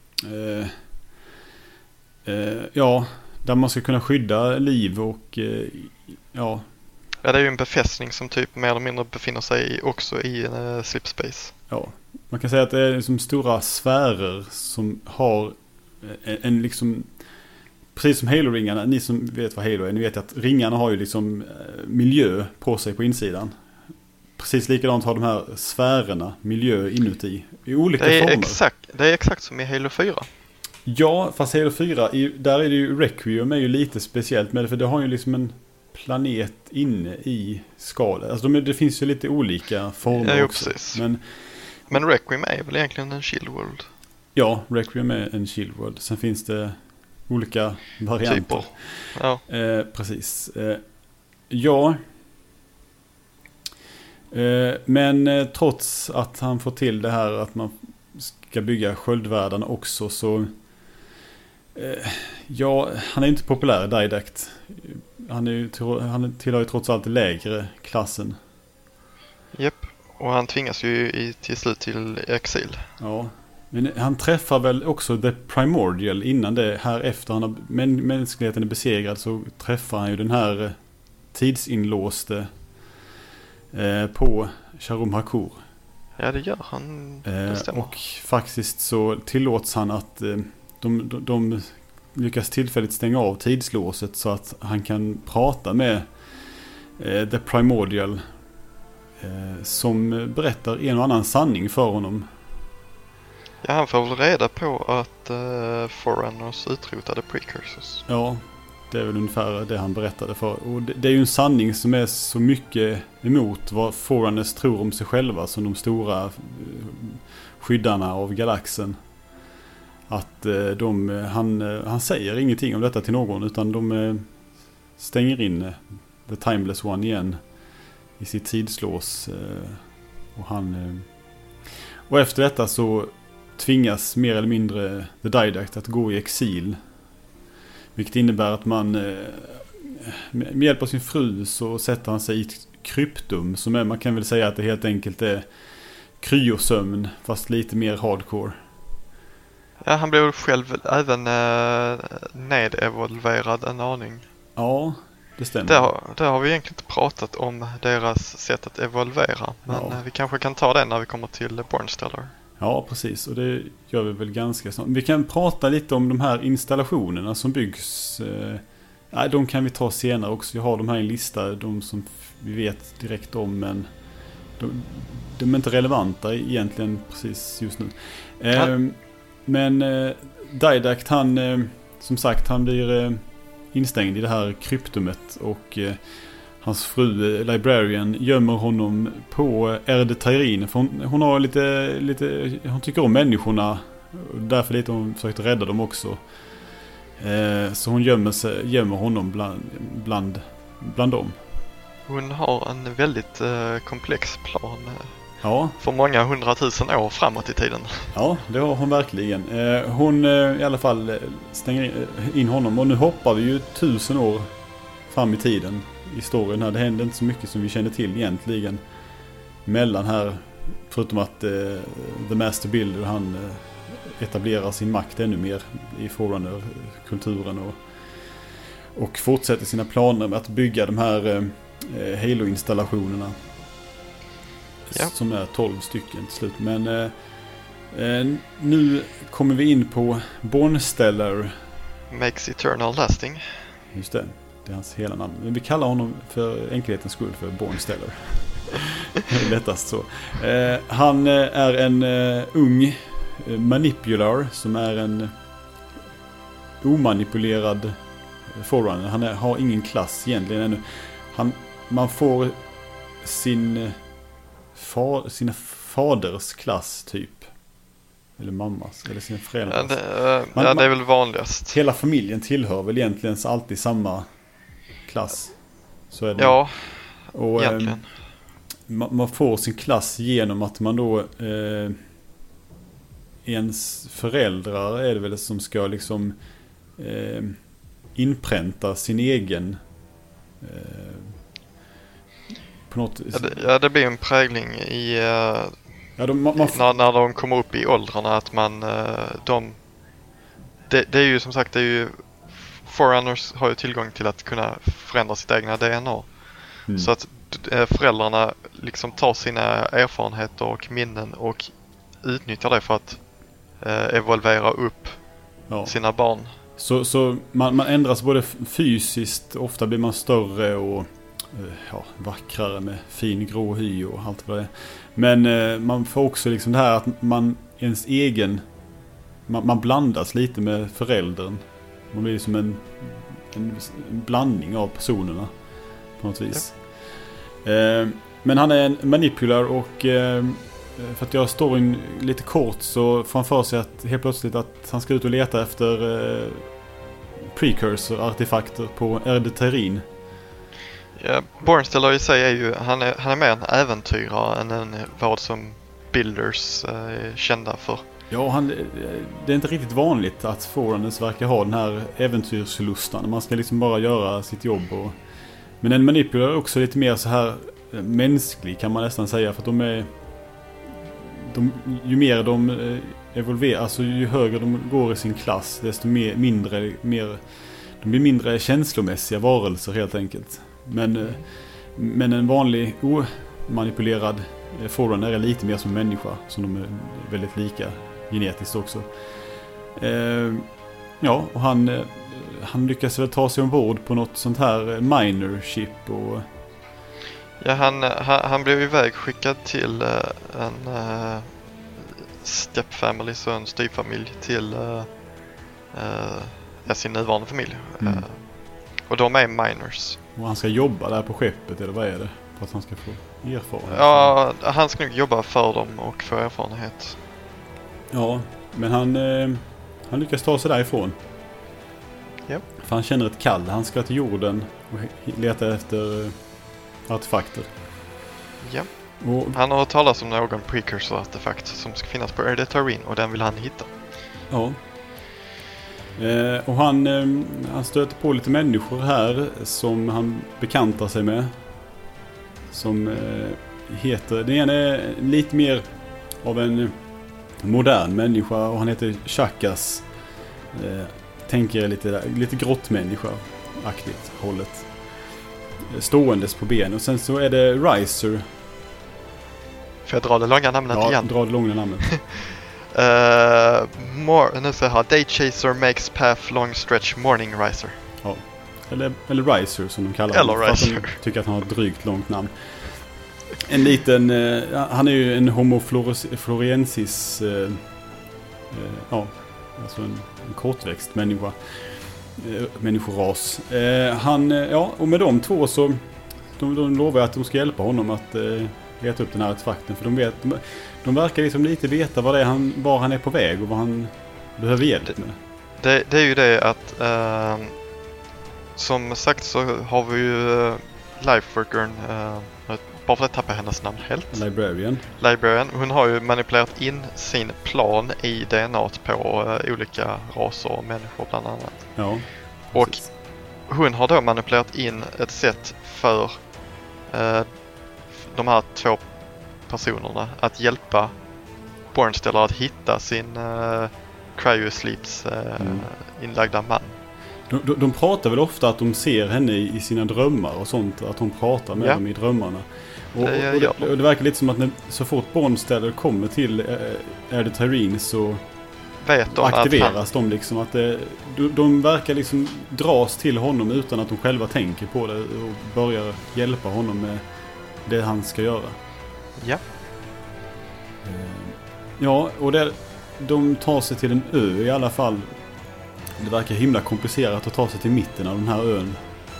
där man ska kunna skydda liv och Ja, det är ju en befästning som typ mer eller mindre befinner sig också i slipspace. Ja, man kan säga att det är liksom stora sfärer som har en liksom, precis som Halo-ringarna, ni som vet vad Halo är, ni vet att ringarna har ju liksom miljö på sig på insidan. Precis likadant har de här sfärerna miljö inuti i olika former. Det är exakt som i Halo 4. Ja, fast Halo 4, där är det ju Requiem är ju lite speciellt med det, för det har ju liksom en planet inne i skalet. Alltså det finns ju lite olika former också. Precis. Men Requiem är väl egentligen en shield world? Ja, Requiem är en shield world. Sen finns det olika varianter. Typer. Ja. Precis. Men trots att han får till det här att man ska bygga sköldvärlden också så han är inte populär, Didact. Han tillhör ju trots allt lägre klassen. Japp, och han tvingas ju till slut till exil. Ja, men han träffar väl också The Primordial innan det. Här efter mänskligheten är besegrad så träffar han ju den här tidsinlåste på Sharum Hakur. Ja, det gör han. Det stämmer. Och faktiskt så tillåts han att de lyckas tillfälligt stänga av tidslåset så att han kan prata med The Primordial som berättar en och annan sanning för honom. Ja, han får väl reda på att Forerunners utrotade Precursors. Ja, det är väl ungefär det han berättade för. Och det är ju en sanning som är så mycket emot vad Forerunners tror om sig själva som de stora skyddarna av galaxen. Att han säger ingenting om detta till någon, utan de stänger in The Timeless One igen i sitt tidslås. Och efter detta så tvingas mer eller mindre The Didact att gå i exil. Vilket innebär att man med hjälp av sin fru så sätter han sig i ett kryptum som är, man kan väl säga att det helt enkelt är kryosömn fast lite mer hardcore. Ja, han blev själv även nedevolverad en aning. Ja, det stämmer. Det har vi egentligen inte pratat om deras sätt att evolvera. Men vi kanske kan ta det när vi kommer till Bornstellar. Ja, precis. Och det gör vi väl ganska snart. Vi kan prata lite om de här installationerna som byggs. De kan vi ta senare också. Jag har de här i en lista, de som vi vet direkt om. Men de är inte relevanta egentligen precis just nu. Men Didact, han som sagt, han blir instängd i det här kryptumet och hans fru Librarian gömmer honom på Erde Tairin. För hon har lite hon tycker om människorna och därför lite hon försökt rädda dem också. Så hon gömmer honom bland dem. Hon har en väldigt komplex plan. Ja. För många 100 000 år framåt i tiden. Ja, det har hon verkligen. Hon i alla fall stänger in honom. Och nu hoppar vi ju 1000 år fram i tiden i storyn här. Det händer inte så mycket som vi känner till egentligen mellan här. Förutom att The Master Builder, han etablerar sin makt ännu mer i Forerunner-kulturen. Och fortsätter sina planer med att bygga de här Halo-installationerna. Ja. Som är 12 stycken till slut. Men nu kommer vi in på Bornstellar. Makes eternal lasting. Just det, det är hans hela namn. Men vi kallar honom för enkelhetens skull för Bornstellar. Det är lättast så. Han är en ung manipular som är en omanipulerad forerunner. Han har ingen klass egentligen ännu. Man får sina faders klass typ. Eller mammas. Eller sina föräldrars. Ja, det är väl vanligast. Hela familjen tillhör väl egentligen alltid samma klass. Så är det. Ja, och, egentligen. Man får sin klass genom att man då ens föräldrar är det väl som ska liksom inpränta sin egen på något. Det blir en prägling i när de kommer upp i åldrarna att man det är ju som sagt, det är ju Forerunners har ju tillgång till att kunna förändra sitt egna DNA. Så att föräldrarna liksom tar sina erfarenheter och minnen och utnyttjar det för att evolvera upp sina barn. Så man ändras både fysiskt, ofta blir man större och vackrare med fin grå hy och allt vad det är. Men man får också liksom det här att man ens egen man blandas lite med föräldern. Man blir som en blandning av personerna på något vis. Men han är en manipular och för att jag står in lite kort så får han för sig att helt plötsligt att han ska ut och leta efter precursor-artefakter på Erde Tairin. Ja, Bornstellar i sig är ju han är mer en äventyrare än vad som Builders är kända för. Ja, det är inte riktigt vanligt att Forerunners verkar ha den här äventyrslustan. Man ska liksom bara göra sitt jobb. Men en manipular är också lite mer så här mänsklig kan man nästan säga. För att ju mer de evolverar, alltså ju högre de går i sin klass, desto mindre de blir mindre känslomässiga varelser helt enkelt. Men en vanlig omanipulerad Forerunner är lite mer som människa, som de är väldigt lika genetiskt också. Och han lyckas väl ta sig ombord på något sånt här minor ship och ja, han blev iväg skickad till en stepfamily, så en styvfamilj till sin nuvarande familj. Och de är minors. Och han ska jobba där på skeppet, eller vad är det? För att han ska få erfarenhet. Ja, han ska nog jobba för dem och få erfarenhet. Ja, men han lyckas ta sig därifrån. Ja. För han känner ett kall. Han ska till jorden och leta efter artefakter. Ja. Och han har hört talas om någon precursor-artefakt som ska finnas på Erde Tairin och den vill han hitta. Ja. Och han stöter på lite människor här som han bekantar sig med. som heter... Den ena är lite mer av en modern människa och han heter Chakas. Tänker lite grottmänniska-aktigt hållet. Ståendes på ben. Och sen så är det Riser. Får jag dra det långa namnet igen? Ja, dra det långa namnet. Nu ska jag ha Day Chaser makes path long stretch morning riser. Ja. Eller Riser som de kallar honom. Eller Riser. De tycker att han har ett drygt långt namn. En liten... han är ju en homo floresiensis... ja, alltså en kortväxt människa. Människoras. Och med de två så... De lovar att de ska hjälpa honom att leta upp den här artefakten. För de verkar liksom lite veta var han är på väg och vad han behöver hjälp med. Det är ju det att som sagt så har vi ju Lifeworkern, bara för att tappa hennes namn helt. Librarian. Hon har ju manipulerat in sin plan i DNA på olika raser och människor bland annat. Ja. Och precis. hon har då manipulerat in ett sätt för de här två personerna att hjälpa Bornsteller att hitta sin cryosleeps inlagda man. De pratar väl ofta att de ser henne i sina drömmar och sånt, att hon pratar med dem i drömmarna. Och det verkar lite som att så fort Bornsteller kommer till Erde Tyreen så vet de aktiveras de liksom. Att de verkar liksom dras till honom utan att de själva tänker på det och börjar hjälpa honom med det han ska göra. Ja. Ja, och de tar sig till en ö i alla fall. Det verkar himla komplicerat att ta sig till mitten av den här ön.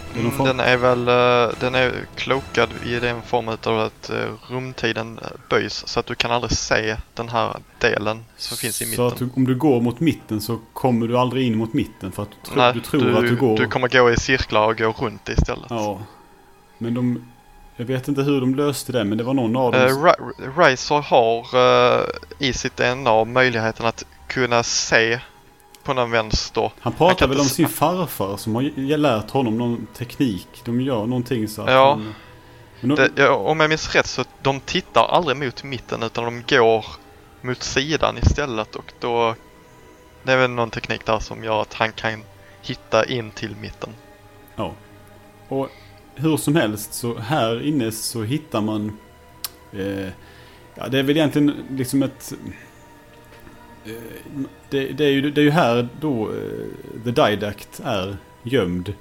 Den är klokad i den formen av att rumtiden böjs så att du kan aldrig se den här delen som finns i mitten. Så att om du går mot mitten så kommer du aldrig in mot mitten för att du tror att du går... Du kommer gå i cirklar och gå runt istället. Ja, men jag vet inte hur de löste det, men det var någon av dem... Riser har i sitt DNA möjligheten att kunna se på den vänster. Han pratar väl om sin farfar som har lärt honom någon teknik. De gör någonting så att... Ja. Om jag minns rätt så de tittar aldrig mot mitten utan de går mot sidan istället. Och då... Det är väl någon teknik där som gör att han kan hitta in till mitten. Ja. Och hur som helst så här inne så hittar man... det är väl egentligen liksom ett... Det är ju här då The Didact är gömd.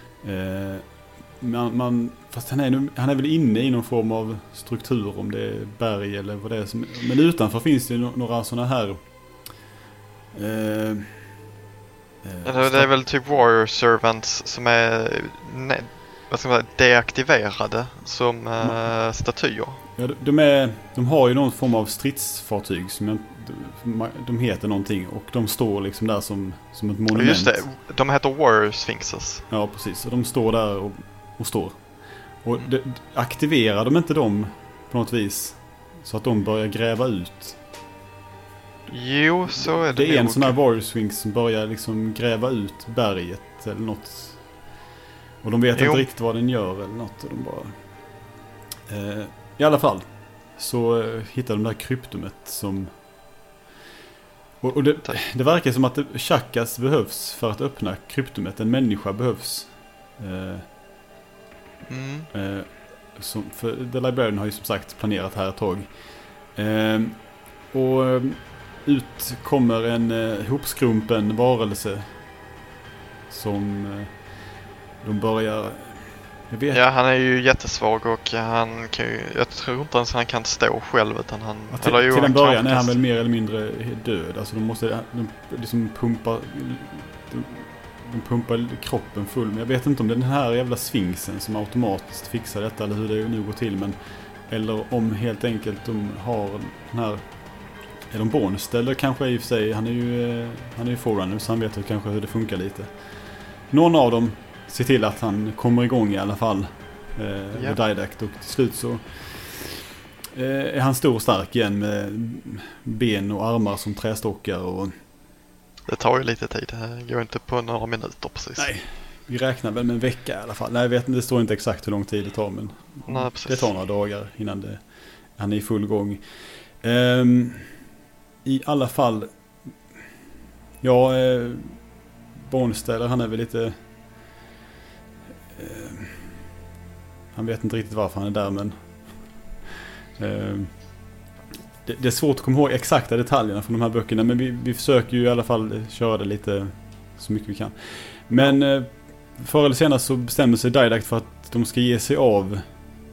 Fast han är väl inne i någon form av struktur, om det är berg eller vad det är. Men utanför finns det några sådana här... det är väl typ Warrior Servants som är deaktiverade som statyer. Ja, de har ju någon form av stridsfartyg som de heter någonting och de står liksom där som ett monument. Just det, de heter Warrior Sphinxes. Ja, precis. Och de står där och står. Och aktiverar de inte dem på något vis så att de börjar gräva ut? Jo, så är det. Det är en sån här Warrior Sphinx som börjar liksom gräva ut berget eller något. Och de vet inte riktigt vad den gör eller något. Och de bara... I alla fall så hittar de där kryptumet som... Och det verkar som att Chakas behövs för att öppna kryptumet. En människa behövs. För The Librarian har ju som sagt planerat här ett tag. Och ut kommer en hopskrumpen varelse som de börjar... Ja, han är ju jättesvag och han kan ju, jag tror inte ens han kan stå själv utan han... Till en början är han väl mer eller mindre död. Alltså de liksom pumpar kroppen full. Men jag vet inte om det är den här jävla sfinxen som automatiskt fixar detta eller hur det nu går till. Men, eller om helt enkelt de har den här... Är de Bornsteller kanske i och för sig. Han är ju forerunner så han vet ju kanske hur det funkar lite. Någon av dem ser till att han kommer igång i alla fall. Med Didact och till slut så är han stor och stark igen med ben och armar som trästockar och... Det tar ju lite tid. Det går inte på några minuter precis. Nej, vi räknar väl med en vecka i alla fall. Nej, jag vet inte, det står inte exakt hur lång tid det tar, men det tar några dagar innan han är i full gång. I alla fall, ja, Bornsteller, han är väl lite... han vet inte riktigt varför han är där, men... det är svårt att komma ihåg exakta detaljerna från de här böckerna, men vi försöker ju i alla fall köra det lite så mycket vi kan. Men förr eller senare så bestämmer sig Didact för att de ska ge sig av...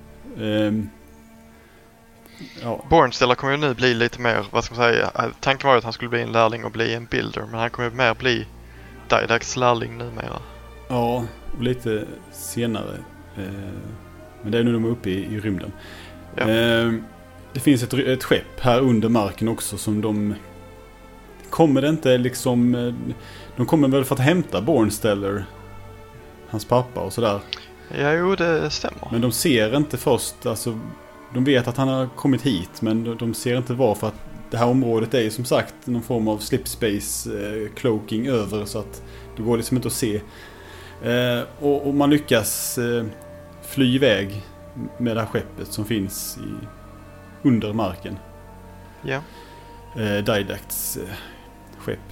Bornsteller kommer ju nu bli lite mer, vad ska man säga, tanken var ju att han skulle bli en lärling och bli en builder, men han kommer ju mer bli Didacts lärling numera. Ja, och lite senare. Men det är nu de är uppe i rymden. Ja. Det finns ett skepp här under marken också som de... Kommer det inte liksom... De kommer väl för att hämta Bornsteller, hans pappa och sådär. Ja, jo, det stämmer. Men de ser inte först, alltså... De vet att han har kommit hit, men de ser inte varför, att det här området är ju som sagt någon form av slipspace cloaking över, så att det går liksom inte att se. Och man lyckas fly iväg med det här skeppet som finns under marken. Ja. Didacts skepp.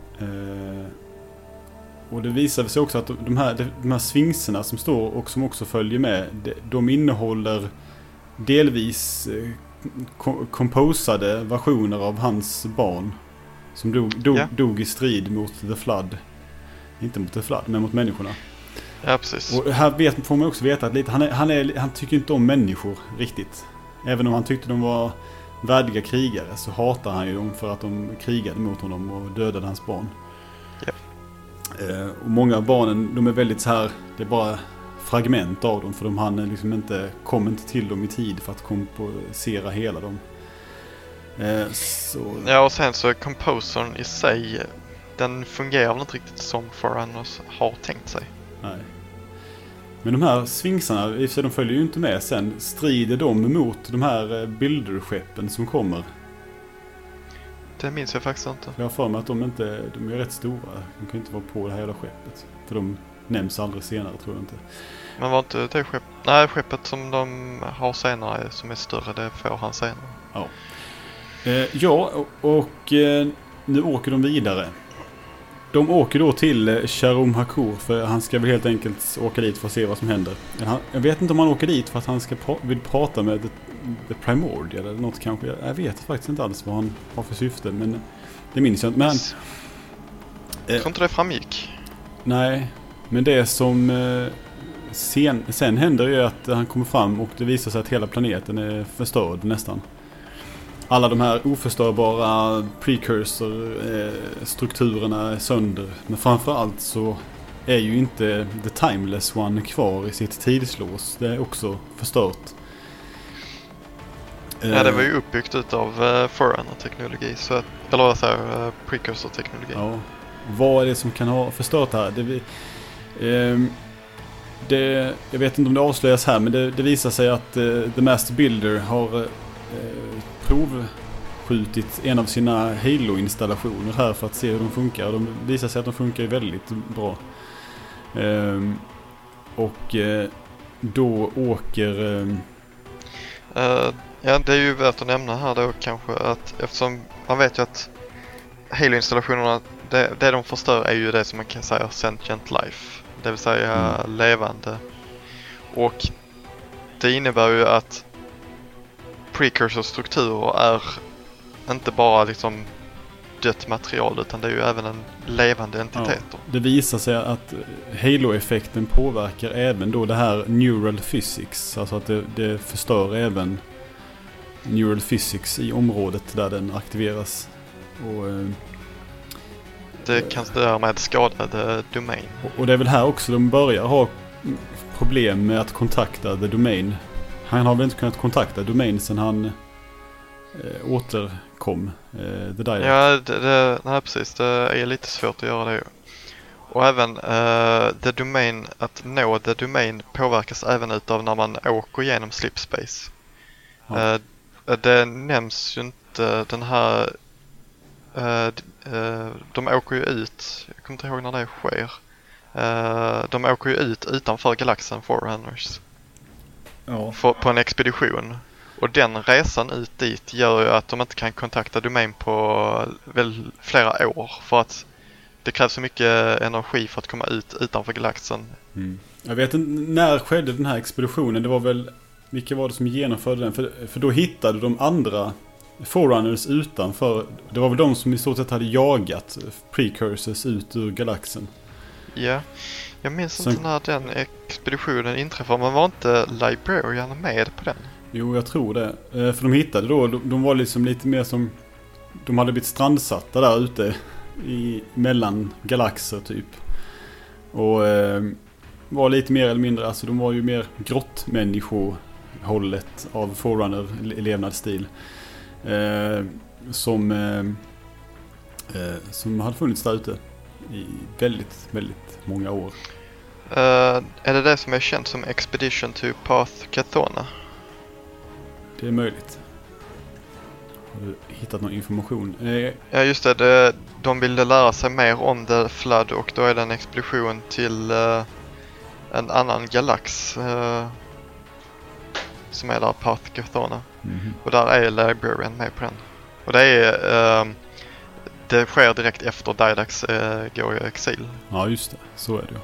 Och det visar sig också att de här sfinkserna som står och som också följer med, de innehåller delvis komposade versioner av hans barn som dog i strid mot The Flood. Inte mot The Flood, men mot människorna. Ja, precis. Och här får man också veta att lite, han tycker inte om människor riktigt. Även om han tyckte de var värdiga krigare, så hatar han ju dem för att de krigade mot honom och dödade hans barn. Ja. Och många av barnen, de är väldigt så här, det är bara fragment av dem, för han liksom kom inte till dem i tid för att komposera hela dem. Ja, och sen så är composern i sig, den fungerar inte riktigt som Forerunners har tänkt sig. Nej. Men de här sfinxarna, i och för sig, de följer ju inte med sen. Strider de mot de här builderskeppen som kommer? Det minns jag faktiskt inte. Jag har för mig att de är rätt stora. De kan inte vara på det här hela skeppet. För de nämns aldrig senare, tror jag inte. Men var inte det skeppet som de har senare som är större, det får han senare. Ja. Och nu åker de vidare. De åker då till Sharum Hakur, för han ska väl helt enkelt åka dit för att se vad som händer. Jag vet inte om han åker dit för att han vill prata med The Primordial eller något kanske. Jag vet faktiskt inte alls vad han har för syfte, men det minns jag inte. Men jag tror inte det framgick. Nej, men det som sen händer är att han kommer fram och det visar sig att hela planeten är förstörd nästan. Alla de här oförstörbara precursor-strukturerna är sönder. Men framförallt så är ju inte The Timeless One kvar i sitt tidslås. Det är också förstört. Ja, det var ju uppbyggt utav Forerunner-teknologi. Eller vad säger precursor-teknologi. Ja. Vad är det som kan ha förstört här? Jag vet inte om det avslöjas här, men det visar sig att The Master Builder har provskjutit en av sina Halo-installationer här för att se hur de funkar. De visar sig att de funkar väldigt bra. Då åker... Ja, det är ju värt att nämna här då kanske att eftersom man vet ju att Halo-installationerna, det de förstör är ju det som man kan säga sentient life. Det vill säga levande. Och det innebär ju att precursor-strukturer är inte bara liksom dött material, utan det är ju även en levande entitet. Ja, det visar sig att Halo-effekten påverkar även då det här neural physics. Alltså att det förstör även neural physics i området där den aktiveras. Och det kan därmed skada the domain. Och det är väl här också de börjar ha problem med att kontakta the domain. Han har väl inte kunnat kontakta domain sedan han återkom the Didact. Ja, nej, precis. Det är lite svårt att göra det. Och även the domain, att nå the domain påverkas även utav när man åker genom slipspace. Ja. Det nämns ju inte den här... de åker ju ut, jag kommer inte ihåg när det sker. De åker ju ut utanför galaxen Forerunners. Ja. På en expedition. Och den resan ut dit gör ju att de inte kan kontakta Domain på väl flera år. För att det krävs så mycket energi för att komma ut utanför galaxen. Mm. Jag vet inte, när skedde den här expeditionen? Det var väl, vilka var det som genomförde den? För då hittade de andra Forerunners utanför. Det var väl de som i stort sett hade jagat precursors ut ur galaxen. Ja, jag minns inte när den expeditionen inträffade. Men var inte Librarian med på den? Jo, jag tror det. För de hittade då, de var liksom lite mer som, de hade blivit strandsatta där ute mellan galaxer typ. Och var lite mer eller mindre, alltså de var ju mer grottmänniskohållet av Forerunner-levnadsstil. Som hade funnits där ute i väldigt, väldigt många år. Är det som är känt som Expedition to Path Cathona? Det är möjligt. Har du hittat någon information? Ja, just det. De ville lära sig mer om The Flood och då är det en expedition till en annan galax som är där, Path Cathona. Mm-hmm. Och där är Librarian med på den. Och det sker direkt efter Didax går i exil. Ja, just det. Så är det.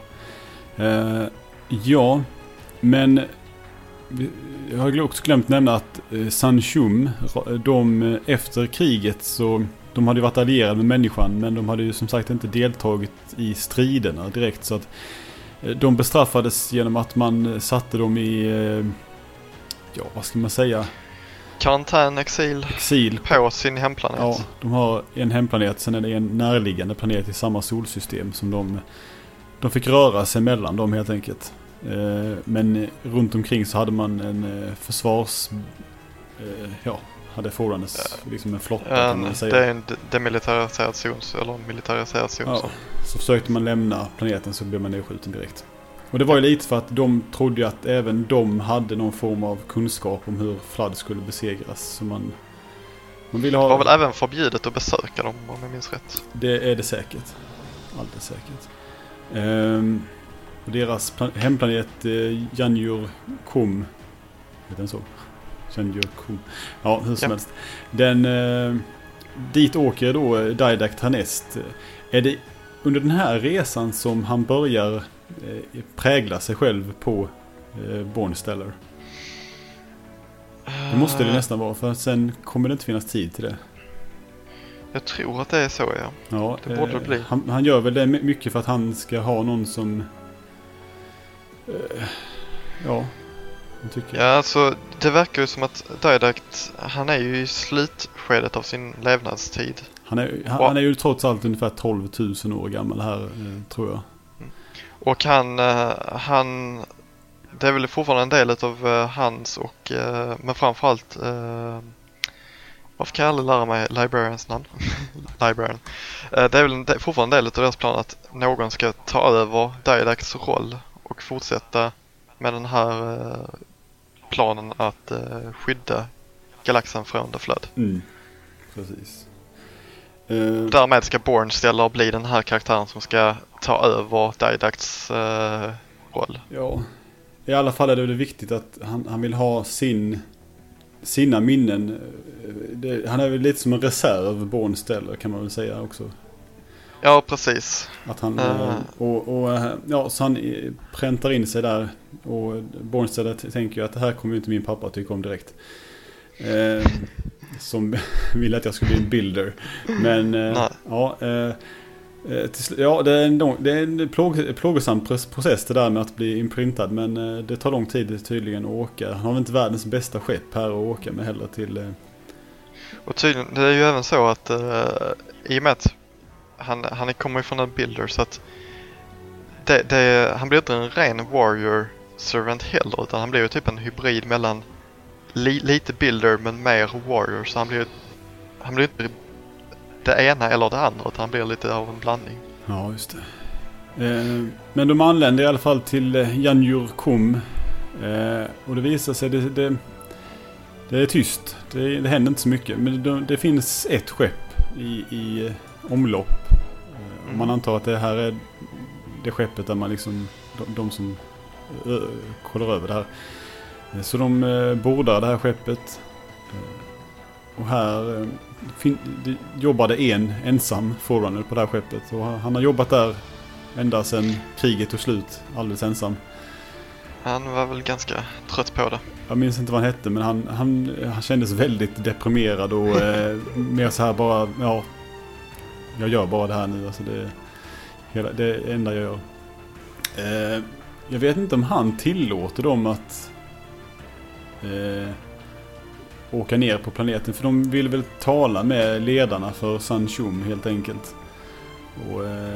Ja, men jag har också glömt nämna att Sanshum, de efter kriget så de hade ju varit allierade med människan, men de hade ju som sagt inte deltagit i striderna direkt, så att de bestraffades genom att man satte dem i vad ska man säga, karantän, exil på sin hemplanet. Ja, de har en hemplanet, sen är det en närliggande planet i samma solsystem som de fick röra sig mellan dem helt enkelt. Men runt omkring så hade man en hade Forerunners liksom en flotta kan man säga. Det är en demilitariserad zon, eller en militariserad zon. Ja, så försökte man lämna planeten så blev man nedskjuten direkt. Och det var ju lite för att de trodde att även de hade någon form av kunskap om hur Flood skulle besegras. Så man ville ha... Det var väl även förbjudet att besöka dem om jag minns rätt. Det är det säkert. Alldeles säkert. Och deras hemplanet Janjur Kum, heter den så? Janjur Kum. Ja, hur som helst. Dit åker då Didact härnäst. Är det under den här resan som han börjar prägla sig själv på Bornstellar? Det måste det nästan vara, för sen kommer det inte finnas tid till det. Jag tror att det är så, ja. Ja, det borde det bli. Han gör väl det mycket för att han ska ha någon som... jag tycker. Ja, alltså det verkar ju som att Didact, han är ju i slutskedet av sin levnadstid. Han är ju trots allt ungefär 12 000 år gammal här, tror jag. Och han det är väl fortfarande en del av hans och men framförallt varför kan jag aldrig lära mig Librarians namn? Librarian. Det är väl fortfarande en del av deras plan att någon ska ta över Didacts roll och fortsätta med den här planen att skydda galaxen från The Flood. Mm. Precis. Därmed ska Bornstellar bli den här karaktären som ska ta över Didacts roll. Ja, i alla fall är det viktigt att han vill ha sina minnen. Han är väl lite som en reserv, Bornstellar kan man väl säga också. Ja, precis. Att han så han präntar in sig där, och Bornstellar tänker ju att det här kommer inte min pappa tycka om direkt. Som vill att jag ska bli en builder. Men det är en plågsam process det där med att bli imprintad, men det tar lång tid tydligen att åka. Han har väl inte världens bästa skepp här att åka med heller till... Och tydligen, det är ju även så att i och med att han kommer ifrån en builder, så att han blir inte en ren warrior servant heller, utan han blir ju typ en hybrid mellan lite builder men mer warrior, så han blir inte det ena eller det andra, utan han blir lite av en blandning. Ja, just det. Men de anländer i alla fall till Janjur Kum, och det visar sig det är tyst. Det händer inte så mycket, men det finns ett skepp i omlopp. Man antar att det här är det skeppet där man liksom, de som kollar över det här. Så de bordar det här skeppet. Och här jobbade en ensam forerunner på det här skeppet. Och han har jobbat där ända sedan kriget tog slut, alldeles ensam. Han var väl ganska trött på det. Jag minns inte vad han hette, men han kändes väldigt deprimerad och mer så här bara, ja, jag gör bara det här nu. Alltså det enda jag gör. Jag vet inte om han tillåter dem att åka ner på planeten, för de vill väl tala med ledarna för San Shum helt enkelt. Och,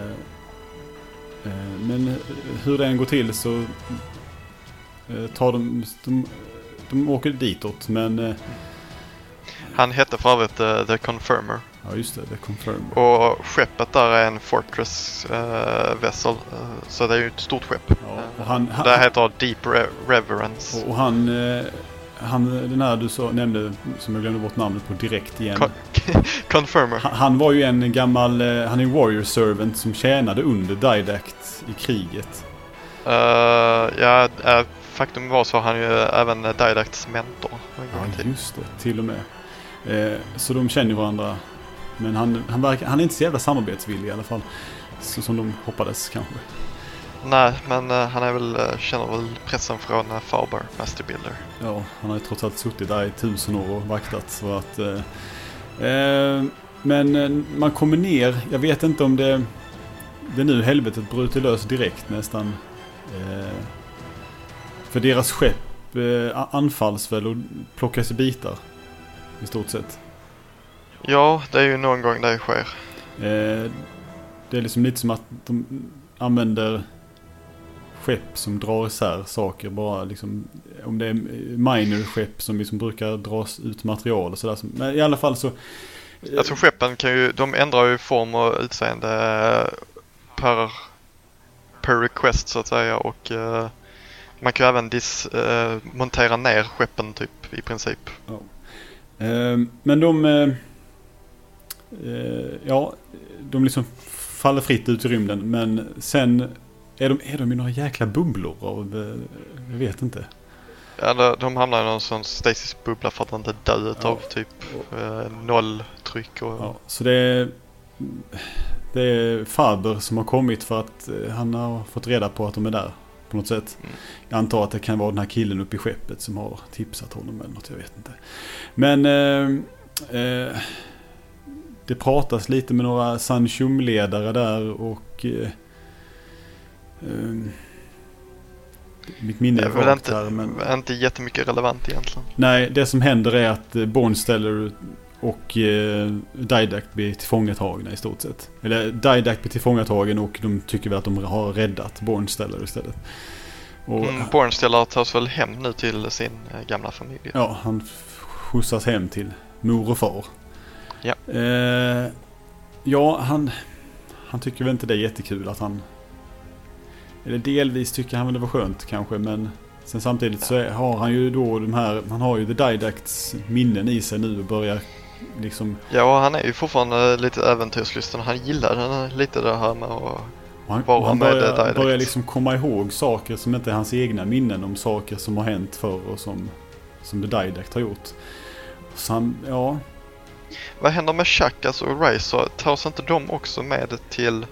men hur det än går till så tar de åker ditåt, men han hette för övrigt The Confirmer. ja, just det, The Confirmer. Och skeppet där är en Fortress vessel, så det är ju ett stort skepp. Ja, det heter Deep Reverence. Och han den här du nämnde, som jag glömde bort namnet på direkt igen. Confirmer. Han var ju en gammal, han är en warrior servant som tjänade under Didact i kriget. Faktum var så han ju även Didacts mentor. Ja, just det, till och med. Så de känner varandra. Men han är inte så jävla samarbetsvillig i alla fall. Så som de hoppades kanske. Nej, men han känner väl pressen från Faber, Master Builder. Ja, han har ju trots allt suttit där i 1000 år och vaktat. Så att, men man kommer ner. Jag vet inte om det nu helvetet bryter lös direkt nästan. För deras skepp anfalls väl och plockas i bitar i stort sett. Ja, det är ju någon gång det sker. Det är liksom lite som att de använder skepp som drar isär saker bara liksom, om det är miner-skepp som liksom brukar dras ut material och sådär. Men i alla fall så... Alltså skeppen de ändrar ju form och utseende per request så att säga, och man kan ju även montera ner skeppen typ i princip. Ja. Men de liksom faller fritt ut i rymden, men sen är de i några jäkla bubblor av, jag vet inte. Ja, de hamnar i någon sån stasis-bubbla för att inte dö av typ nolltryck. Och... Ja, så det är Faber som har kommit för att han har fått reda på att de är där på något sätt. Jag antar att det kan vara den här killen uppe i skeppet som har tipsat honom eller något, jag vet inte. Men det pratas lite med några San Shum-ledare där och mitt minne är vagt här, men inte jättemycket relevant egentligen. Nej, det som händer är att Bornsteller och Didact blir tillfångatagna i stort sett. Eller Didact blir tillfångatagen och de tycker väl att de har räddat Bornsteller istället. Och Bornsteller tas väl hem nu till sin gamla familj. Ja, han skjutsas hem till mor och far. Ja. Ja, han tycker väl inte det är jättekul att han... Eller delvis tycker han väl det var skönt kanske, men sen samtidigt så har han ju då han har ju The Didacts minnen i sig nu och börjar liksom... Ja, han är ju fortfarande lite äventyrslysten. Han gillar lite det här med att han börjar liksom komma ihåg saker som inte är hans egna minnen om saker som har hänt förr och som The Didact har gjort. Så han, ja... Vad händer med Chakas och Rice? Tas inte de också med till...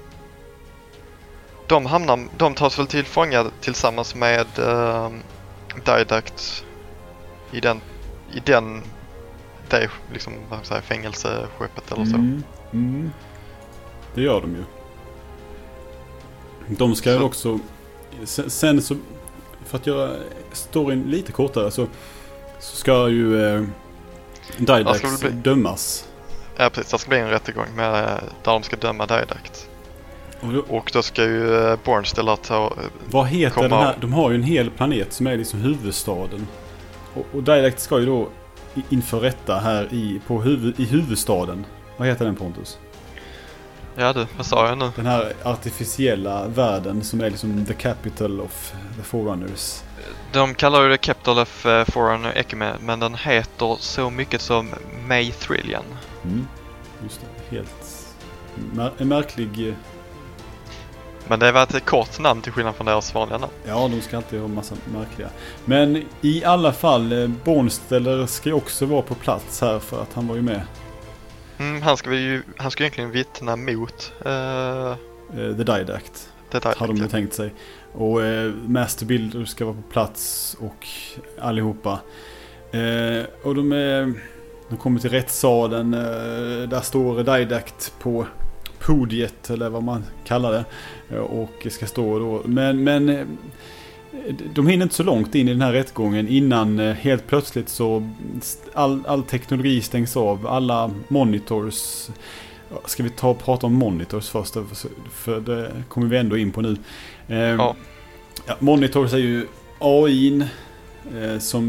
De tas väl till fånga tillsammans med Didact i det liksom, vad ska jag säga, fängelseskeppet eller så. Det gör de ju. De ska ju också sen så, för att göra storyn lite kortare, så ska ju Didact dömas. Ja, precis. Det ska bli en rättegång där de ska döma Didact. Och då ska ju Bornsteller vad heter den här? De har ju en hel planet som är liksom huvudstaden. Och Didact ska ju då inför rätta här i huvudstaden. Vad heter den, Pontus? Ja, vad sa jag nu? Den här artificiella världen som är liksom the capital of the Forerunners. De kallar ju det Capital of Forerunner Ekime, men den heter så mycket som May Thrillian. Just det, helt en märklig... Men det var ett kort namn till skillnad från deras vanliga namn. Ja, de ska alltid ha en massa märkliga. Men i alla fall, Bornsteller ska ju också vara på plats här för att han var ju med. Han ska egentligen vittna mot The Didact. Har de ju tänkt sig. Och Master Builder ska vara på plats och allihopa. Och de kommer till rättssalen. Där står Didact på podiet eller vad man kallar det. Och ska stå då. Men de hinner inte så långt in i den här rättgången innan helt plötsligt så all teknologi stängs av. Alla monitors. Ska vi ta och prata om monitors först? För det kommer vi ändå in på nu. Ja, monitors är ju AI som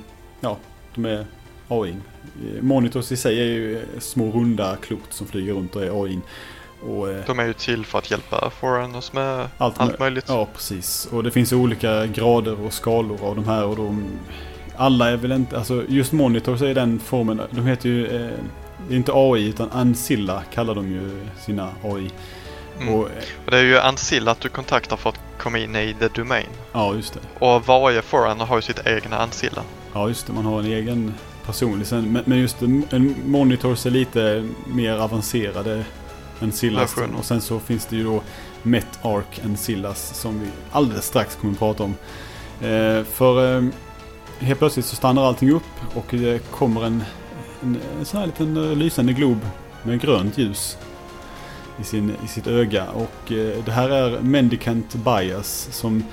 de är AI. Monitors i sig är ju små runda klot som flyger runt och är AI. Och, de är ju till för att hjälpa Forerunners med allt möjligt. Ja, precis. Och det finns olika grader och skalor av de här. Och alla är väl inte... Alltså just monitors är den formen. De heter ju... det är inte AI utan Ancilla kallar de ju sina AI. Och det är ju Ancilla att du kontaktar för att komma in i the domain. Ja, just det. Och varje Forerunner har ju sitt egna Ancilla. Ja, just det. Man har en egen personlig. Men just en monitors är lite mer avancerade Ancillas. Och sen så finns det ju då MetArch Ancillas som vi alldeles strax kommer att prata om. För helt plötsligt så stannar allting upp och det kommer en sån här liten lysande glob med grönt ljus i sitt öga. Och det här är Mendicant Bias som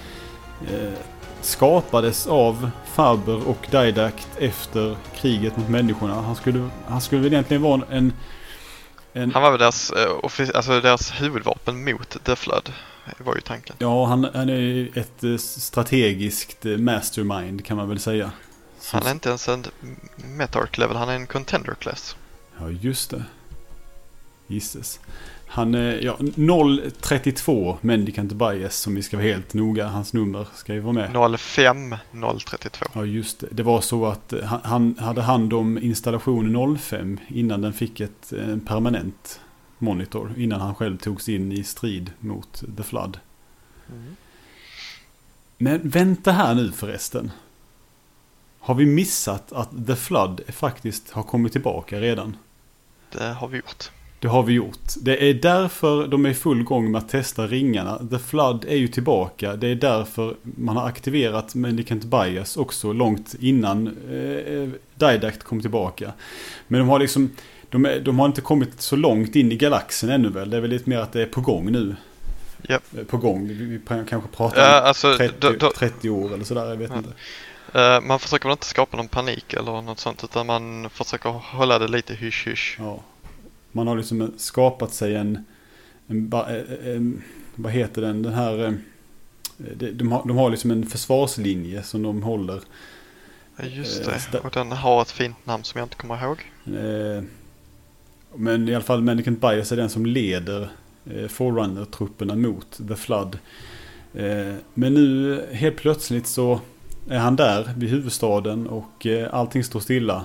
skapades av Faber och Didact efter kriget mot människorna. Han skulle väl egentligen vara en han var väl deras huvudvapen mot The Flood, var ju tanken. Ja, han är ett strategiskt mastermind kan man väl säga. Han är inte ens en MetArch level, han är en contender class. Ja, just det. Gisses. Han är 032 Mendicant Bias som vi ska vara helt noga. Hans nummer ska ju vara med. 05 032. Ja, just det. Det var så att han hade hand om installation 05 innan den fick en permanent monitor. Innan han själv togs in i strid mot The Flood. Men vänta här nu förresten. Har vi missat att The Flood faktiskt har kommit tillbaka redan? Det har vi gjort. Det har vi gjort. Det är därför de är i full gång med att testa ringarna. The Flood är ju tillbaka. Det är därför man har aktiverat Mendicant Bias också långt innan Didact kom tillbaka. Men de har liksom de har inte kommit så långt in i galaxen ännu väl. Det är väl lite mer att det är på gång nu. Yep. På gång. Vi kanske pratar om 30 år eller sådär, jag vet inte. Man försöker väl inte skapa någon panik eller något sånt, utan man försöker hålla det lite hysch-hysch. Ja. Man har liksom skapat sig en vad heter den här de har liksom en försvarslinje som de håller. Ja, just det. Och den har ett fint namn som jag inte kommer ihåg. Men i alla fall Mendicant Bias är den som leder Forerunner-trupperna mot The Flood. Men nu helt plötsligt så är han där vid huvudstaden och allting står stilla.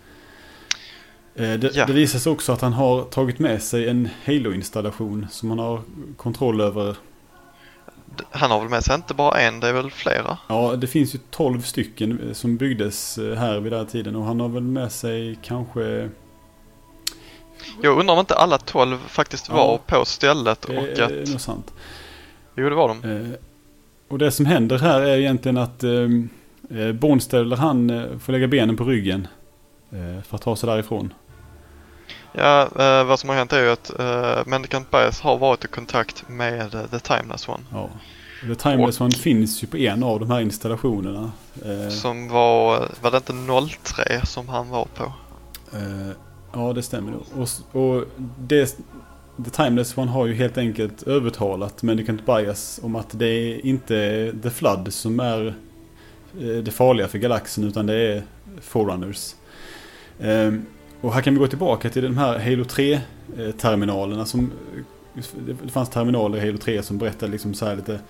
Det visar sig också att han har tagit med sig en Halo-installation som han har kontroll över. Han har väl med sig inte bara en, det är väl flera? Ja, det finns ju 12 stycken som byggdes här vid den här tiden och han har väl med sig kanske... Jag undrar om inte alla 12 faktiskt var på stället. Det är nog sant. Jo, det var de. Och det som händer här är egentligen att Bornsteller han får lägga benen på ryggen för att ta sig därifrån. Ja, vad som har hänt är ju att Mendicant Bias har varit i kontakt med The Timeless One. Ja, The Timeless One finns ju på en av de här installationerna. Som var det inte 03 som han var på? Ja, det stämmer nog. Och The Timeless One har ju helt enkelt övertalat Mendicant Bias om att det är inte The Flood som är det farliga för galaxen, utan det är Forerunners. Och här kan vi gå tillbaka till de här Halo 3-terminalerna som... Det fanns terminaler i Halo 3 som berättade liksom så här lite...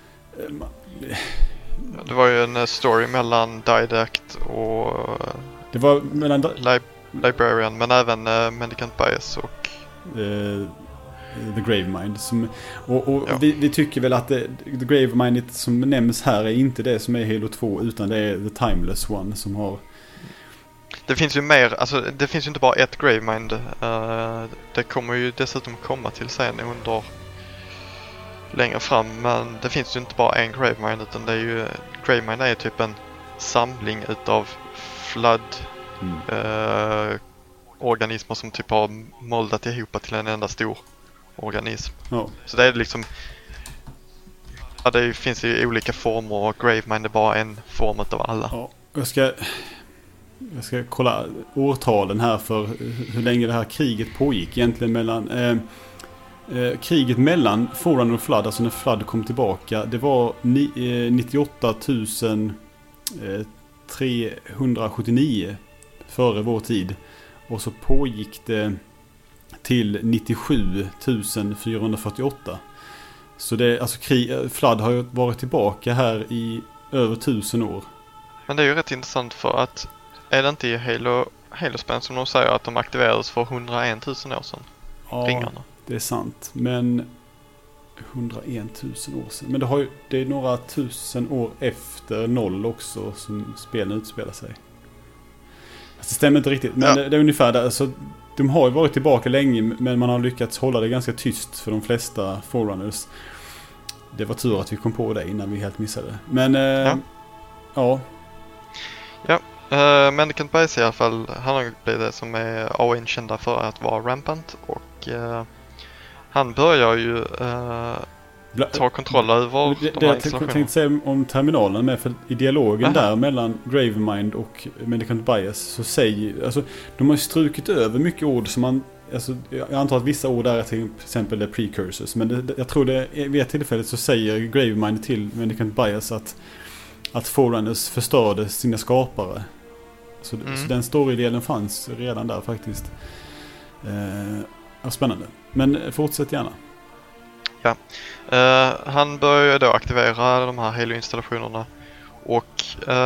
Det var ju en story mellan Didact och... Det var mellan... Librarian, men även Mendicant Bias och... The Gravemind. Och vi tycker väl att The Gravemind som nämns här är inte det som är Halo 2, utan det är The Timeless One som har... Det finns ju mer, alltså det finns ju inte bara ett Gravemind. Det kommer ju dessutom komma till sen under längre fram, men det finns ju inte bara en Gravemind, utan det är ju, Gravemind är typ en samling utav flood organismer som typ har moldat ihop till en enda stor organism. Ja. Så det är liksom, ja, det finns ju olika former och Gravemind är bara en form utav alla. Ja, jag ska kolla årtalen här för hur länge det här kriget pågick egentligen mellan kriget mellan Forerunner och Flood, alltså när Flood kom tillbaka, det var 98 379 före vår tid, och så pågick det till 97 448. Så det, alltså Flood har ju varit tillbaka här i över 1000 år. Men det är ju rätt intressant, för att är det inte i Halo-spel som de säger att de aktiverades för 101 000 år sedan? Ja, ringarna. Det är sant. Men 101 000 år sedan. Men det är några tusen år efter 0 också som spelen utspelar sig. Alltså, det stämmer inte riktigt. Men det är ungefär där. Alltså, de har ju varit tillbaka länge, men man har lyckats hålla det ganska tyst för de flesta Forerunners. Det var tur att vi kom på det innan vi helt missade. Men ja. Mendicant Bias i alla fall, han har blivit det som är AI:n kända för att vara rampant, och han börjar ju ta kontroll över de här installationerna. Jag tänkte säga om terminalen med, för i dialogen där mellan Gravemind och Mendicant Bias så säger, alltså de har ju strukit över mycket ord som man, alltså jag antar att vissa ord där är till exempel det precursors, men jag tror det vid ett tillfälle så säger Gravemind till Mendicant Bias att Forerunners förstörde sina skapare. Så den storydelen fanns redan där faktiskt. Spännande. Men fortsätt gärna. Ja. Han börjar då aktivera de här Halo-installationerna. Och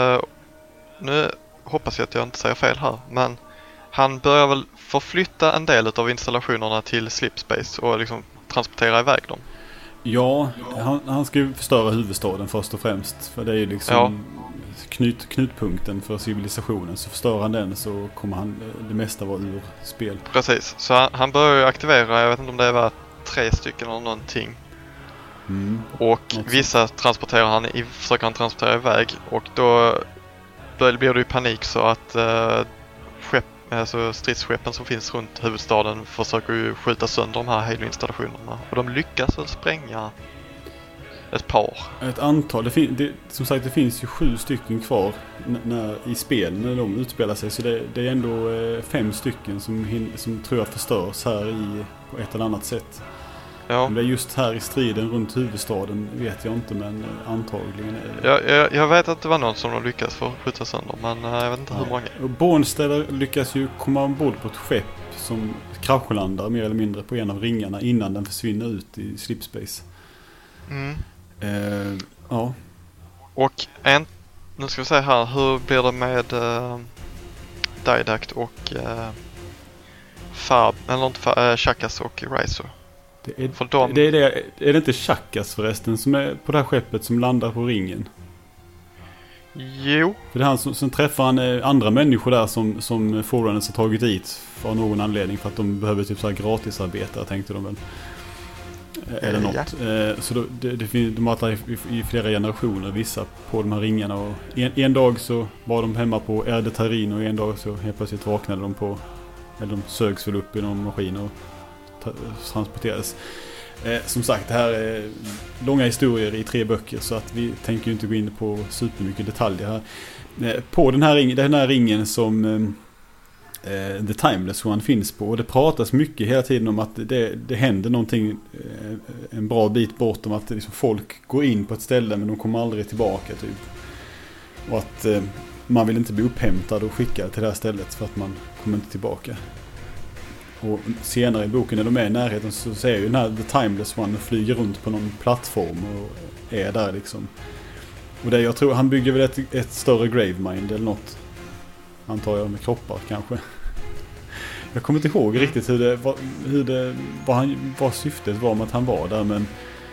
nu hoppas jag att jag inte säger fel här, men han börjar väl förflytta en del av installationerna till Slipspace och liksom transportera iväg dem. Ja, han ska ju förstöra huvudstaden först och främst. För det är ju liksom knutpunkten för civilisationen. Så förstör han den så kommer det mesta vara ur spel. Precis, så han börjar ju aktivera, jag vet inte om det var 3 stycken eller någonting. Och vissa försöker han transportera iväg, och då blir det ju panik, så att alltså stridsskeppen som finns runt huvudstaden försöker ju skjuta sönder de här Halo-installationerna, och de lyckas att spränga ett par. Ett antal. Som sagt, det finns ju 7 stycken kvar i spel när de utspelar sig, så det är ändå 5 stycken som tror jag förstörs här på ett eller annat sätt. Ja. Om det är just här i striden runt huvudstaden vet jag inte, men antagligen är det. Jag vet att det var någon som de lyckas få skjuta sönder, men jag vet inte hur många. Bornstead lyckas ju komma ombord på ett skepp som kraschlandar mer eller mindre på en av ringarna innan den försvinner ut i Slipspace. Ja. Och nu ska vi se här, hur blir det med Didact och Chakas och Riser? Är det inte Chakas förresten som är på det här skeppet som landar på ringen? Jo. För det är han som träffar andra människor där som Forerunners har tagit dit för någon anledning, för att de behöver typ så här gratisarbetare, tänkte de väl. Eller något. Så de har varit i flera generationer, vissa på de här ringarna. Och en dag så var de hemma på Erde Tarin, och en dag så helt plötsligt vaknade de sögs väl upp i någon maskin och transporterades. Som sagt, det här är långa historier i 3 böcker, så att vi tänker ju inte gå in på supermycket detaljer här. På den här ringen som The Timeless One finns på, och det pratas mycket hela tiden om att det händer någonting en bra bit bort, om att liksom folk går in på ett ställe men de kommer aldrig tillbaka typ. Och att man vill inte bli upphämtad och skickad till det här stället för att man kommer inte tillbaka. Och senare i boken när de är i närheten så ser ju den här The Timeless One flyger runt på någon plattform och är där liksom. Och jag tror han bygger väl ett större Gravemind eller något. Antar jag, med kroppar kanske. Jag kommer inte ihåg riktigt vad syftet var med att han var där, men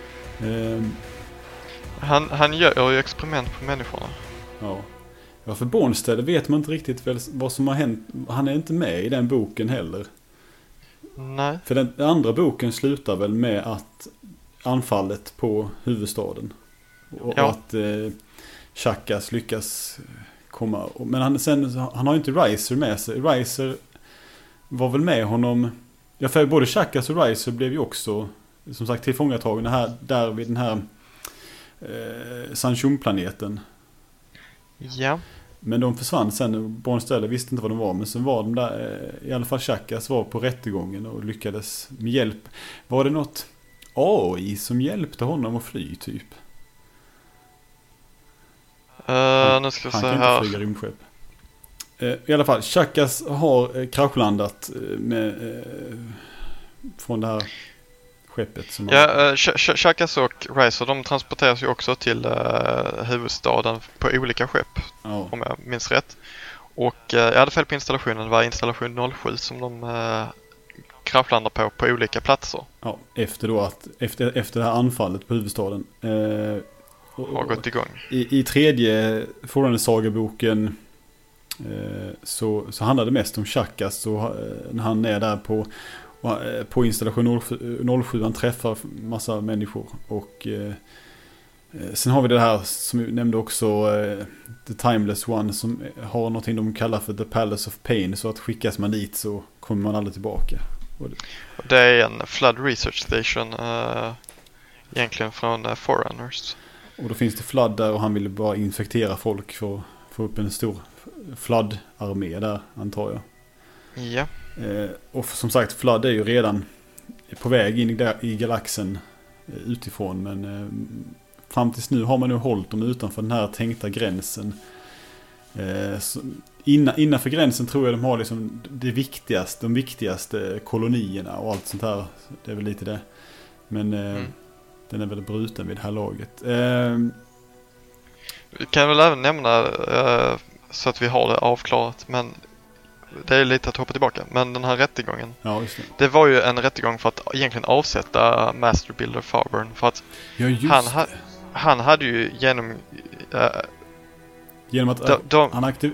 han gör ju experiment på människorna. Ja, för Bornstead vet man inte riktigt vad som har hänt. Han är inte med i den boken heller. Nej. För den andra boken slutar väl med att anfallet på huvudstaden. Och att Chakas lyckas komma. Men han har ju inte Riser med sig. Riser var väl med honom. Ja, för både Chakas och Riser blev ju också, som sagt, tillfångatagna här, där vid den här Sanchum-planeten. Ja. Men de försvann sen. Bornstead visste inte vad de var. Men sen var de där, i alla fall Chakas var på rättegången och lyckades med hjälp. Var det något AI som hjälpte honom att fly typ? Nu ska vi se han kan här. inte flyga rymdskepp. I alla fall, Chakas har kraschlandat från det här skeppet. Som Chakas och Riser, de transporteras ju också till huvudstaden på olika skepp, om jag minns rätt. Och jag hade fel på installationen. Det var installation 07 som de kraschlandar på olika platser. Ja, efter det här anfallet på huvudstaden. Har gått igång. I tredje Forerunner-sagaboken så handlar det mest om Chakas, och när han är där på installation 07 han träffar massa människor. Och sen har vi det här som vi nämnde också, The Timeless One, som har någonting de kallar för The Palace of Pain. Så att skickas man dit så kommer man aldrig tillbaka. Det är en Flood Research Station egentligen från Forerunners. Och då finns det Flood där, och han ville bara infektera folk för att få upp en stor Flood-armé där, antar jag. Ja. Och som sagt, Flood är ju redan på väg in i galaxen utifrån, men fram tills nu har man nu hållit dem utanför den här tänkta gränsen. Innanför gränsen tror jag de har liksom de viktigaste kolonierna och allt sånt här. Det är väl lite det. Men den är väl bruten vid det här laget. Vi kan väl även nämna så att vi har det avklarat, men det är lite att hoppa tillbaka. Men den här rättegången, det var ju en rättegång för att egentligen avsätta Master Builder Farburn. För att han hade ju genom att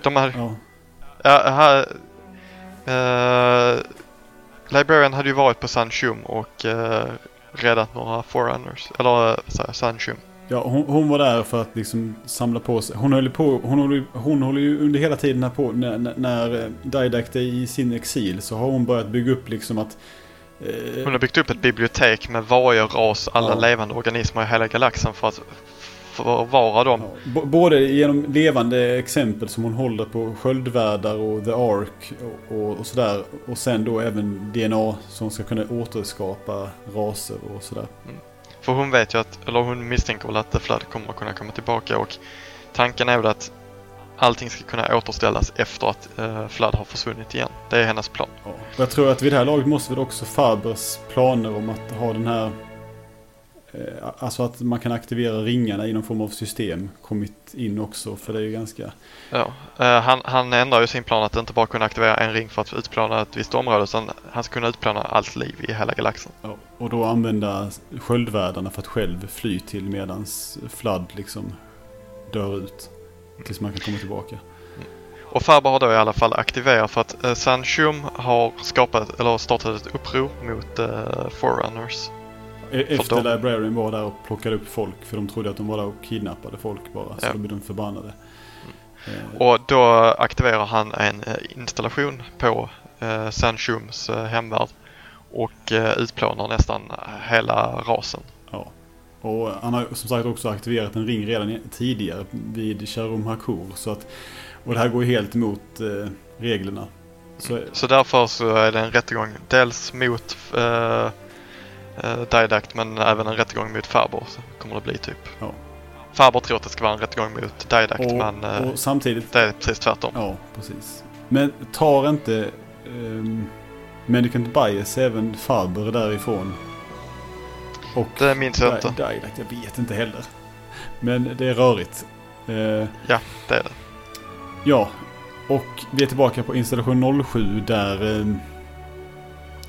Librarian hade ju varit på Sanchum och räddat några Forerunners, eller Sanchum. Ja, hon var där för att liksom samla på sig. Hon håller ju under hela tiden här på när Didact är i sin exil, så har hon börjat bygga upp liksom att hon har byggt upp ett bibliotek med varje ras, alla levande organismer i hela galaxen för att förvara dem. Ja. Både genom levande exempel som hon håller på sköldvärdar och The Ark och sådär. Och sen då även DNA som ska kunna återskapa raser och sådär. För hon vet ju hon misstänker väl att The Flood kommer att kunna komma tillbaka, och tanken är väl att allting ska kunna återställas efter att Flood har försvunnit igen. Det är hennes plan. Ja. Jag tror att vid det här laget måste väl också Farbers planer om att ha den här alltså att man kan aktivera ringarna i någon form av system kommit in också, för det är ju ganska... Ja, han ändrar ju sin plan att inte bara kunna aktivera en ring för att utplåna ett visst område, utan han ska kunna utplåna allt liv i hela galaxen. Ja, och då använda sköldvärdarna för att själv fly till medans Flood liksom dör ut tills man kan komma tillbaka. Och Farber har då i alla fall aktiverat för att Sanchum har startat ett uppror mot Forerunners. Efter Librarian var där och plockade upp folk, för de trodde att de var där och kidnappade folk bara, så då blev de förbannade. Och då aktiverar han en installation på Sanchums hemvärld och utplånar nästan hela rasen. Ja. Och han har som sagt också aktiverat en ring redan tidigare vid Sharum Hakur, så att, och det här går helt emot reglerna. Så därför så är det en rättegång dels mot Didact, men även en rättegång mot Farber kommer det bli typ. Ja. Farber tror att det ska vara en rättegång mot Didact, men och samtidigt, det är precis tvärtom. Ja, precis. Men tar inte Mendicant Bias även Farber därifrån? Och det minns jag inte. Didact, jag vet inte heller. Men det är rörigt. Ja, det är det. Ja, och vi är tillbaka på installation 07 där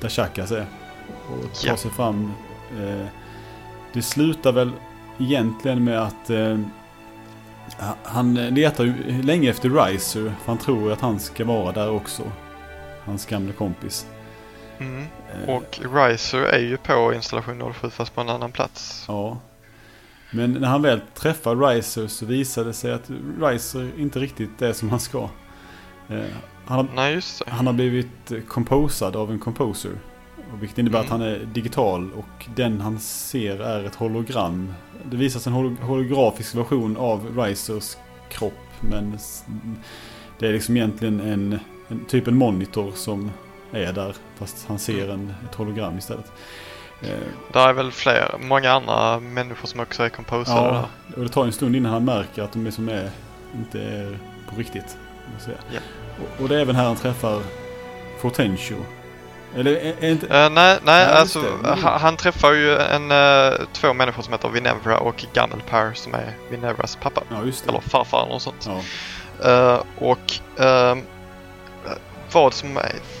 där Chakas är. Och tar sig fram. Det slutar väl egentligen med att han letar ju länge efter Riser. För han tror att han ska vara där också. Hans gamla kompis. Och Riser är ju på installation 07 fast på en annan plats. Ja. Men när han väl träffar Riser så visar det sig att Riser inte riktigt är som han ska. Han har blivit composad av en composer. Vilket innebär att han är digital och den han ser är ett hologram. Det visas en holografisk version av Risers kropp, men det är liksom egentligen en monitor som är där, fast han ser ett hologram istället. Det är väl många andra människor som också är composade där. Och det tar en stund innan han märker att de inte är på riktigt. Och det är även här han träffar Fortentio. Eller inte... han träffar ju två människor som heter Vinevra och Gamelpar som är Vinevras pappa. Ja, just det. Eller farfar eller något sånt. Ja. Vad som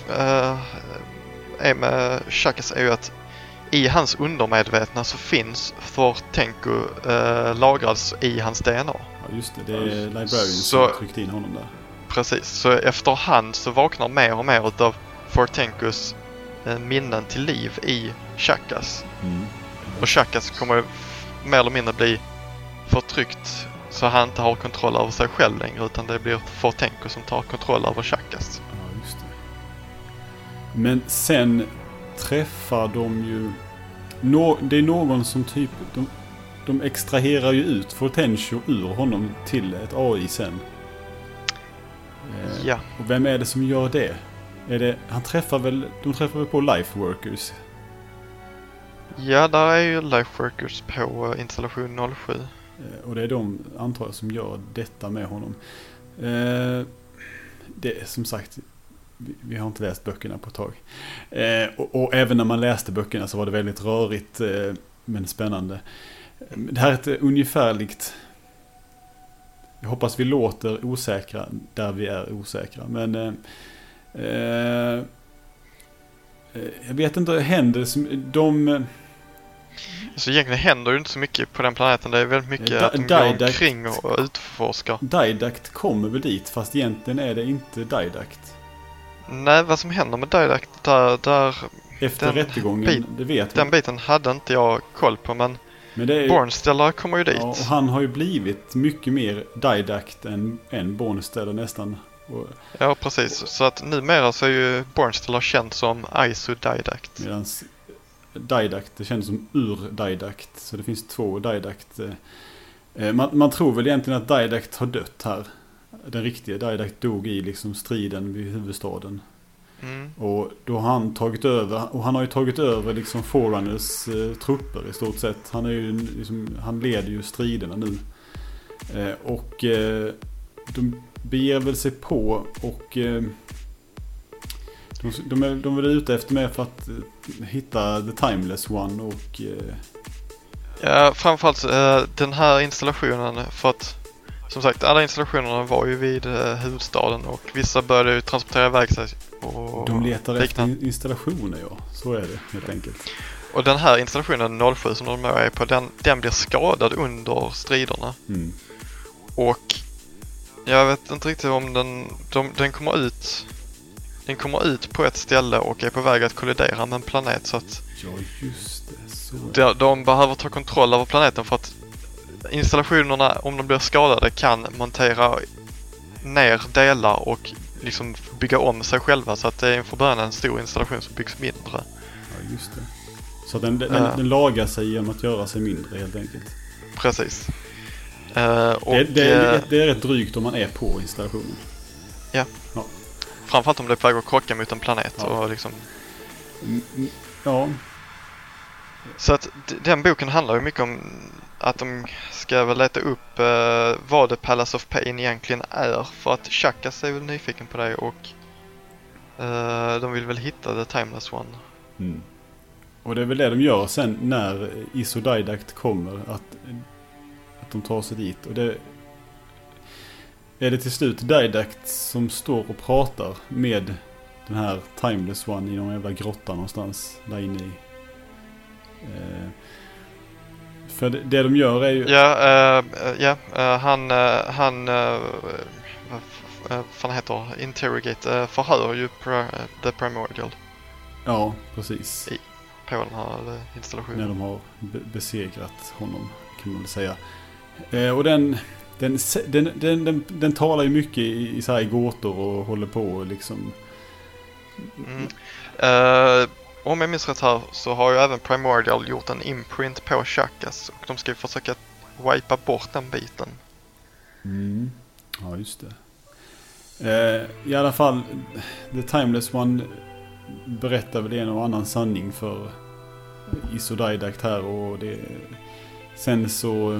är med Chakas är ju att i hans undermedvetna så finns Fortenko lagrads i hans DNA. Ja, just det. Det är Librarian som har tryckt in honom där. Precis. Så efterhand så vaknar mer och mer av Fortenkos minnen till liv i Chakas. Och Chakas kommer mer eller mindre bli förtryckt så han inte har kontroll över sig själv längre, utan det blir Fortenko som tar kontroll över Chakas. Ja, just det. Men sen träffar de ju det är någon som typ de extraherar ju ut Fortentio ur honom till ett AI sen. Ja. Och vem är det som gör det? De träffar väl på Lifeworkers? Ja, där är ju Lifeworkers på installation 07. Och det är de, antar jag, som gör detta med honom. Det är som sagt, vi har inte läst böckerna på ett tag. Och även när man läste böckerna så var det väldigt rörigt men spännande. Det här är ett ungefärligt... Jag hoppas vi låter osäkra där vi är osäkra. Men jag vet inte, händer som så egentligen händer ju inte så mycket på den planeten. Det är väldigt mycket att de går omkring och utforskar. Didact kommer väl dit, fast egentligen är det inte Didact. Nej, vad som händer med Didact där efter rättegången, det vet vi. Den biten hade inte jag koll på, men Bornsteller kommer ju dit. Ja, och han har ju blivit mycket mer Didact än Bornsteller nästan. Ja, precis. Så att numera så är ju Bornsteller känd som Iso-Didact. Medan Didact, det känns som ur-Didact. Så det finns två Didact. Man tror väl egentligen att Didact har dött här. Den riktiga Didact dog i liksom striden vid huvudstaden. Och då har han tagit över. Och han har ju tagit över liksom Forerunners trupper i stort sett. Han leder ju striderna nu. Och de beger väl sig på och de är väl ute efter mig för att hitta The Timeless One och ja, framförallt den här installationen, för att som sagt alla installationerna var ju vid huvudstaden och vissa började ju transportera iväg sig och de letar efter installationer, ja, så är det helt enkelt. Och den här installationen 07 som de är på, den blir skadad under striderna. Och jag vet inte riktigt om den kommer ut på ett ställe och är på väg att kollidera med en planet, så att ja, just det, så de behöver ta kontroll över planeten, för att installationerna, om de blir skadade, kan montera ner delar och liksom bygga om sig själva, så att det är från början en stor installation som byggs mindre. Ja, just det. Så den lagar sig genom att göra sig mindre helt enkelt. Precis. Det är rätt drygt om man är på installationen. Ja. Framförallt om det är på väg att krocka mot en planet. Ja. Och liksom... Ja. Så att den boken handlar ju mycket om att de ska väl leta upp vad The Palace of Pain egentligen är. För att Chakas är väl nyfiken på det, och de vill väl hitta The Timeless One. Och det är väl det de gör sen när Iso-Didact kommer, att de tar sig dit. Och det är det till slut Didact som står och pratar med den här Timeless One i någon jävla grotta någonstans där inne i. För det de gör är ju... vad fan heter interrogate, förhör ju The Primordial. Ja, precis. På den här installationen. När de har besegrat honom, kan man väl säga. Och den talar ju mycket i så här gåtor och håller på liksom. Om jag minns rätt här så har ju även Primordial gjort en imprint på Chakas och de ska ju försöka wipa bort den biten. Ja, just det. I alla fall, The Timeless One berättar väl en och annan sanning för Isodidact här, och sen så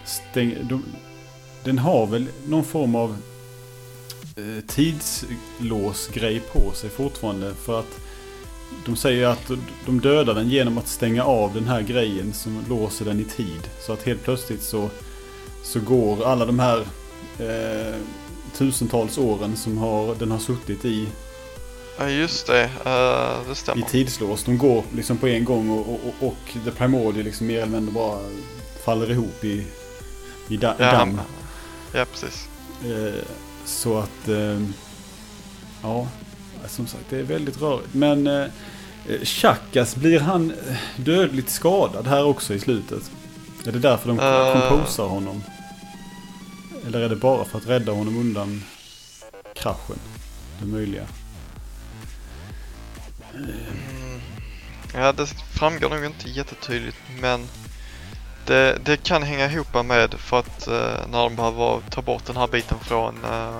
den har väl någon form av tidslåsgrej på sig fortfarande, för att de säger att de dödar den genom att stänga av den här grejen som låser den i tid, så att helt plötsligt så går alla de här tusentals åren som den har suttit i. Ja, just det. Det stämmer. I tidslås. De går liksom på en gång och The Primordial liksom mer eller mindre bara faller ihop i damm. Ja, precis. Så att ja, som sagt, det är väldigt rörigt. Men Chakas, blir han dödligt skadad här också i slutet? Är det därför de komposar honom? Eller är det bara för att rädda honom undan kraschen? Det möjliga. Ja, det framgår nog inte jättetydligt, men det kan hänga ihop med för att när de behöver ta bort den här biten från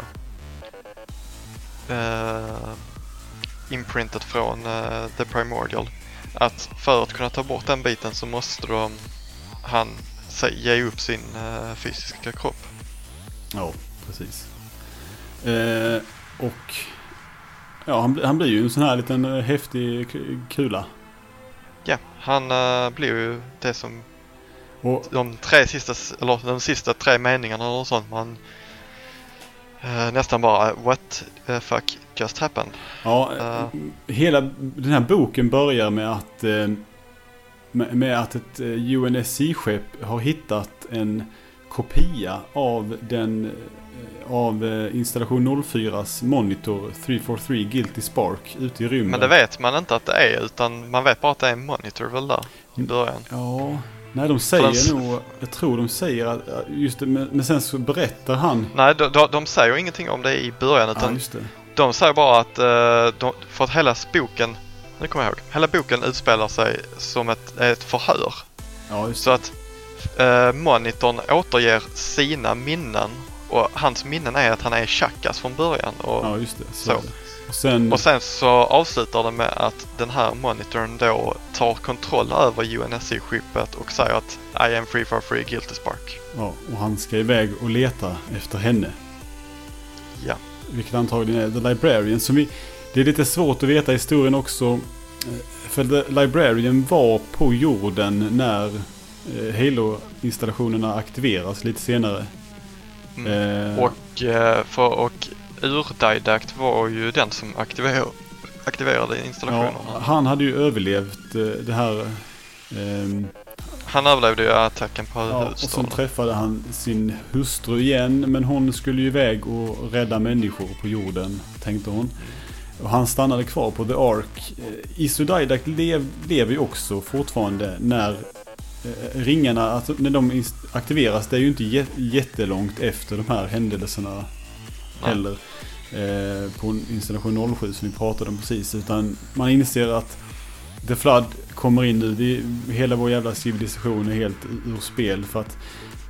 imprintet från The Primordial, att för att kunna ta bort den biten så måste han ge upp sin fysiska kropp. Ja, precis. Och ja, han blir ju en sån här liten häftig kula. Ja, han blir ju det som och de sista tre meningarna och sånt, man nästan bara what the fuck just happened. Ja, hela den här boken börjar med att ett UNSC-skepp har hittat en kopia av installation 04s monitor 343 Guilty Spark ute i rymden. Men det vet man inte att det är, utan man vet bara att det är en monitor väl där i början. Ja, nej, de säger nog, jag tror de säger att just det, men sen så berättar han. Nej, de säger ingenting om det i början, utan just det. De säger bara att för att hela boken, nu kommer jag ihåg, hela boken utspelar sig som ett förhör. Ja, just det. Så att monitorn återger sina minnen, och hans minnen är att han är Chakas från början. Och ja, just det. Så. Och sen så avslutar det med att den här monitorn då tar kontroll över UNSC-skeppet och säger att I am free for free Guilty Spark. Ja, och han ska iväg och leta efter henne. Ja. Vilket antagligen är The Librarian. Det är lite svårt att veta historien också. För The Librarian var på jorden när Halo-installationerna aktiveras lite senare. Och Urdidact var ju den som aktiverade installationerna. Ja, han hade ju överlevt det här. Han överlevde ju attacken på huset. Och så träffade han sin hustru igen, men hon skulle ju iväg och rädda människor på jorden, tänkte hon. Och han stannade kvar på The Ark. Isodidact lever ju också fortfarande när ringarna, alltså när de aktiveras. Det är ju inte jättelångt efter de här händelserna heller. På installation 07 som vi pratade om precis, utan man inser att The Flood kommer in nu. Hela vår jävla civilisation är helt ur spel, för att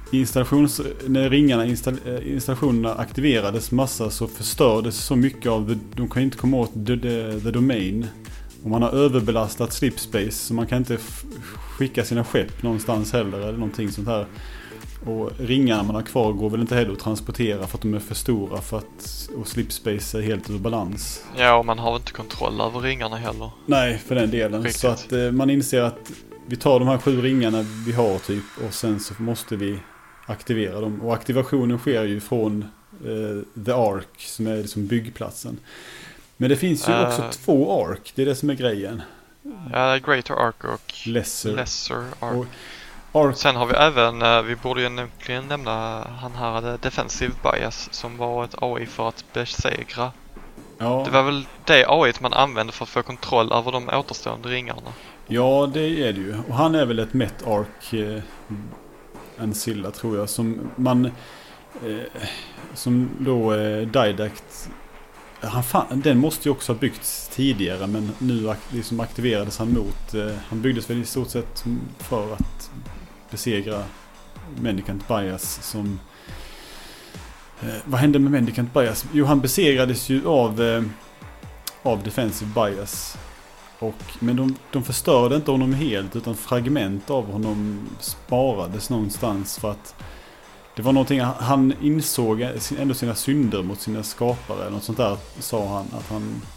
när installationerna aktiverades massa, så förstördes så mycket av de kan inte komma åt the domain, och man har överbelastat slipspace, så man kan inte skicka sina skepp någonstans heller eller någonting sånt här. Och ringarna man har kvar går väl inte heller att transportera för att de är för stora, och slipspace är helt ur balans. Ja, och man har inte kontroll över ringarna heller. Nej, för den delen. Riktigt. Så att man inser att vi tar de här 7 ringarna vi har typ, och sen så måste vi aktivera dem. Och aktivationen sker ju från The Ark, som är liksom byggplatsen. Men det finns ju också 2 ark. Det är det som är grejen. Greater Ark och Lesser Ark. Ark. Sen har vi även, vi borde ju nämligen nämna, han hade Defensive Bias som var ett AI för att besegra. Ja. Det var väl det AI man använde för att få kontroll över de återstående ringarna. Ja, det är det ju. Och han är väl ett Met Ark Ancilla, tror jag, som man som då Didact, den måste ju också ha byggts tidigare, men nu liksom aktiverades han mot, han byggdes väl i stort sett för att besegra Mendicant Bias som vad hände med Mendicant Bias? Jo, han besegrades ju av Defensive Bias. Men de förstörde inte honom helt, utan fragment av honom sparades någonstans för att det var någonting, han insåg ändå sina synder mot sina skapare. Något sånt där sa han, att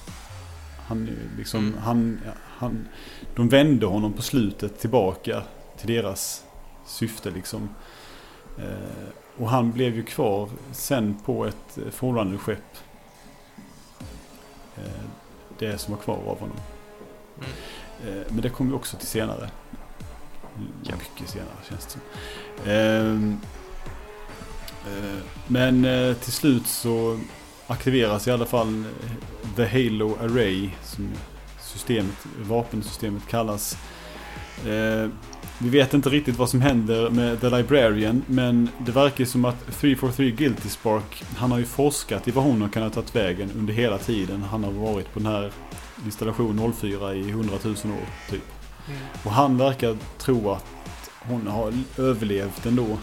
de vände honom på slutet tillbaka till deras syfte liksom. Och han blev ju kvar sen på ett Forerunner-skepp. Det som var kvar av honom. Men det kommer vi också till senare. Mycket senare känns det som. Men till slut så aktiveras i alla fall The Halo Array, som vapensystemet kallas. Vi vet inte riktigt vad som händer med The Librarian, men det verkar som att 343 Guilty Spark, han har ju forskat i vad hon har kunnat ta vägen under hela tiden. Han har varit på den här installation 04 i 100 000 år typ. Och han verkar tro att hon har överlevt ändå.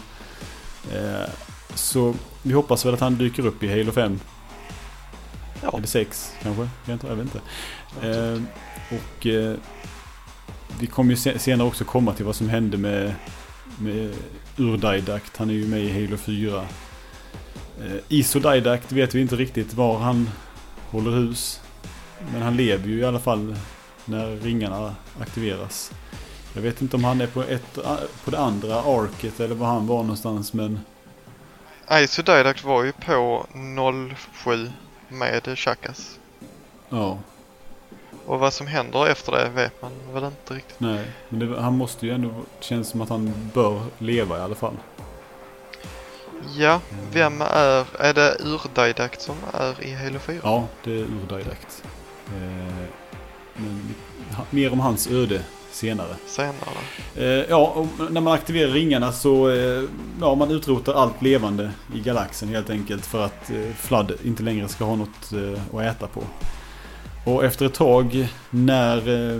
Så vi hoppas väl att han dyker upp i Halo 5. Ja. Eller 6 kanske, jag vet inte. Och vi kommer ju senare också komma till vad som hände med Ur-Didact. Han är ju med i Halo 4. Iso-Didact vet vi inte riktigt var han håller hus. Men han lever ju i alla fall när ringarna aktiveras. Jag vet inte om han är på det andra arket eller var han var någonstans, men Iso-Didact var ju på 07 med Chakas. Ja. Och vad som händer efter det vet man väl inte riktigt. Nej, men han måste ju ändå, känns som att han bör leva i alla fall. Ja, vem är det Ur-Didact som är i Halo 4? Ja, det är Ur-Didact. Men mer om hans öde senare. Ja, och när man aktiverar ringarna så man utrotar allt levande i galaxen helt enkelt, för att Flood inte längre ska ha något att äta på. Och efter ett tag när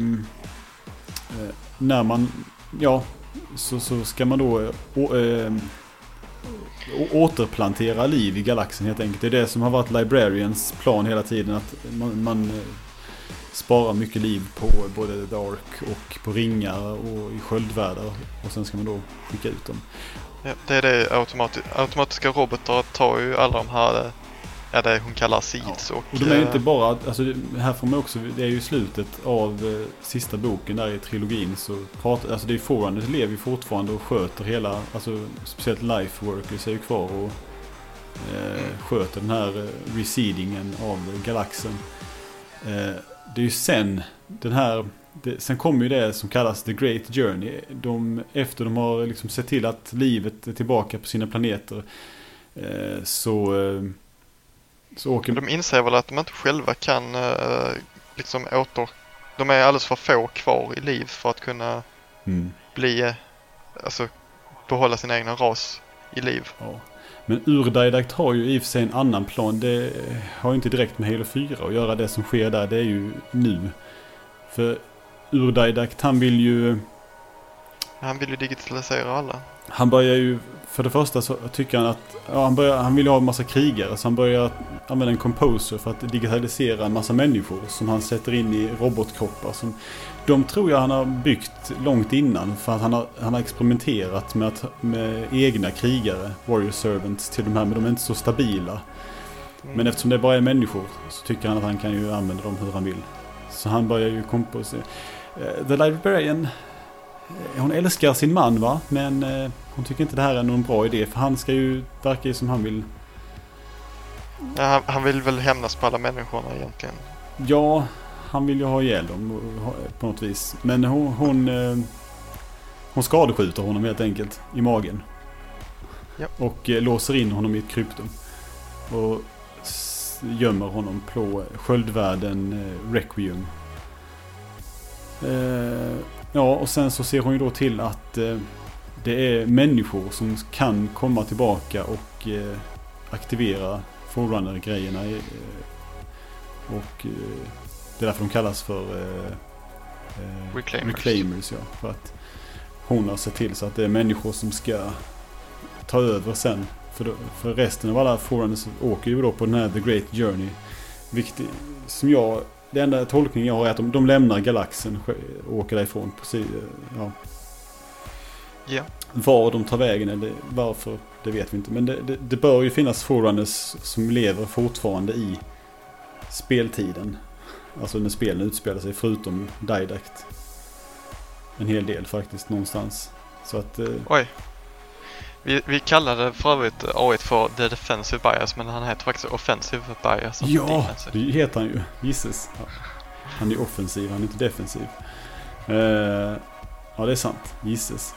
man så ska man då återplantera liv i galaxen helt enkelt. Det är det som har varit Librarians plan hela tiden, att man sparar mycket liv på både Dark och på ringar och i sköldvärldar, och sen ska man då skicka ut dem. Ja, det är det automatiska robotar tar ju alla de här, det hon kallar seeds. Ja. Och de är inte bara, alltså här får man också, det är ju slutet av sista boken där i trilogin, så alltså det är Forerunner lever ju fortfarande och sköter hela, alltså speciellt Lifeworkers är ju kvar och sköter den här reseedingen av galaxen. Det är ju sen sen kommer ju det som kallas The Great Journey. Efter de har liksom sett till att livet är tillbaka på sina planeter, så åker de inser väl att de inte själva kan liksom de är alldeles för få kvar i liv för att kunna behålla sin egna ras i liv. Ja. Men Ur-Didact har ju i och för sig en annan plan. Det har ju inte direkt med Halo 4 att göra. Det som sker där, det är ju nu. För Ur-Didact, han vill ju digitalisera alla. Han börjar ju, för det första så tycker han att han vill ha en massa krigare, så han börjar använda en composer för att digitalisera en massa människor som han sätter in i robotkroppar. De tror jag han har byggt långt innan, för att han har experimenterat med egna krigare, warrior servants till de här, men de är inte så stabila. Men eftersom det bara är människor så tycker han att han kan ju använda dem hur han vill. Så han börjar ju komposera. The Librarian, hon älskar sin man, va? Men hon tycker inte det här är någon bra idé, för han ska ju verka som han vill. Ja, han vill väl hämnas på alla människorna egentligen. Ja, han vill ju ha ihjäl dem på något vis. Men hon skadeskjuter honom helt enkelt i magen. Ja. Och låser in honom i ett kryptum. Och gömmer honom på sköldvärlden Requiem. Ja, och sen så ser hon ju då till att det är människor som kan komma tillbaka och aktivera Forerunner-grejerna. Och det är därför de kallas för Reclaimers. Ja, för att hon har sett till så att det är människor som ska ta över sen. För resten av alla Forerunners åker ju då på den här The Great Journey. Vilket, det enda tolkningen jag har är att de lämnar galaxen och åker därifrån. Ja. Var de tar vägen eller varför, det vet vi inte. Men det bör ju finnas Forerunners som lever fortfarande i speltiden. Alltså när spelen utspelar sig, förutom Didact. En hel del faktiskt någonstans. Så att... Oj. Vi kallade för övrigt A1 för The Defensive Bias, men han heter faktiskt Offensive Bias. Ja, det heter han ju. Gissas. Ja. Han är offensiv, han är inte defensiv. Ja, det är sant. Gissas.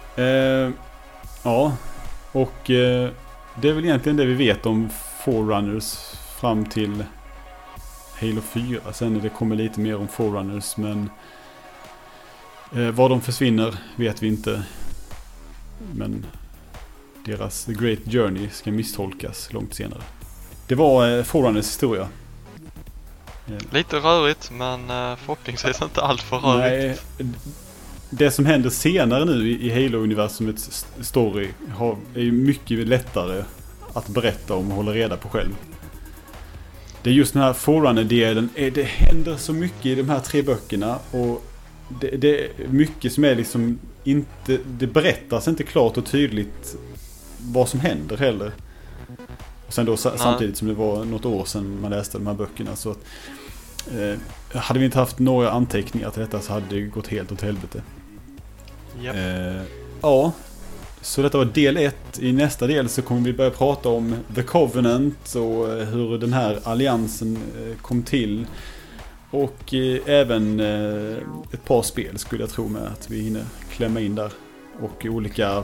Ja, och det är väl egentligen det vi vet om Forerunners fram till Halo 4. Sen när det kommer lite mer om Forerunners, men var de försvinner vet vi inte. Men deras The Great Journey ska misstolkas långt senare. Det var Forerunners historia. Lite rörigt, men förhoppningsvis inte allt för rörigt. Nej, det som händer senare nu i Halo-universumets story är ju mycket lättare att berätta om och hålla reda på själv. Det är just den här Forerunner-delen. Det händer så mycket i de här 3 böckerna och det är mycket som är liksom inte... Det berättas inte klart och tydligt vad som händer heller. Och sen då samtidigt som det var något år sedan man läste de här böckerna, så att hade vi inte haft några anteckningar till detta så hade det gått helt åt helvete. Yep. Ja, så detta var del 1. I nästa del så kommer vi börja prata om The Covenant och hur den här alliansen kom till. Och även ett par spel skulle jag tro med att vi hinner klämma in där. Och olika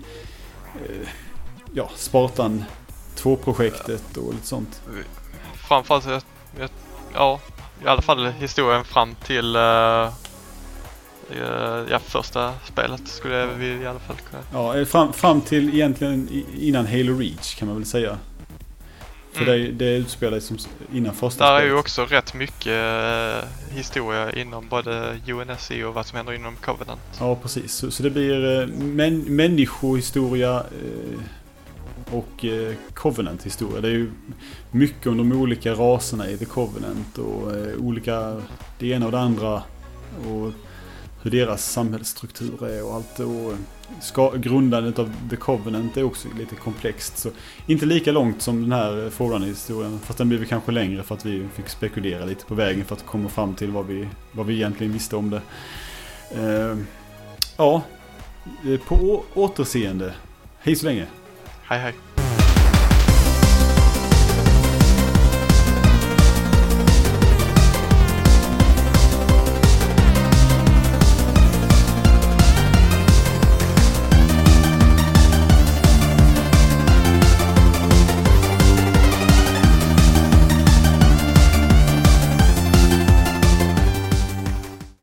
Spartan 2-projektet och lite sånt. Framförallt, i alla fall historien fram till första spelet skulle vi i alla fall kunna. Ja, fram till egentligen innan Halo Reach kan man väl säga. För det utspelar sig innan första där spelet. är ju också rätt mycket historia inom både UNSC och vad som händer inom Covenant. Ja, precis. Så det blir människohistoria och Covenant-historia. Det är ju mycket om de olika raserna i The Covenant och olika det ena och det andra och hur deras samhällsstruktur är och allt. Och grundandet av The Covenant är också lite komplext. Så inte lika långt som den här Forerunner-historien, fast den blev kanske längre för att vi fick spekulera lite på vägen för att komma fram till vad vi egentligen visste om det. På återseende. Hej så länge. Hej hej.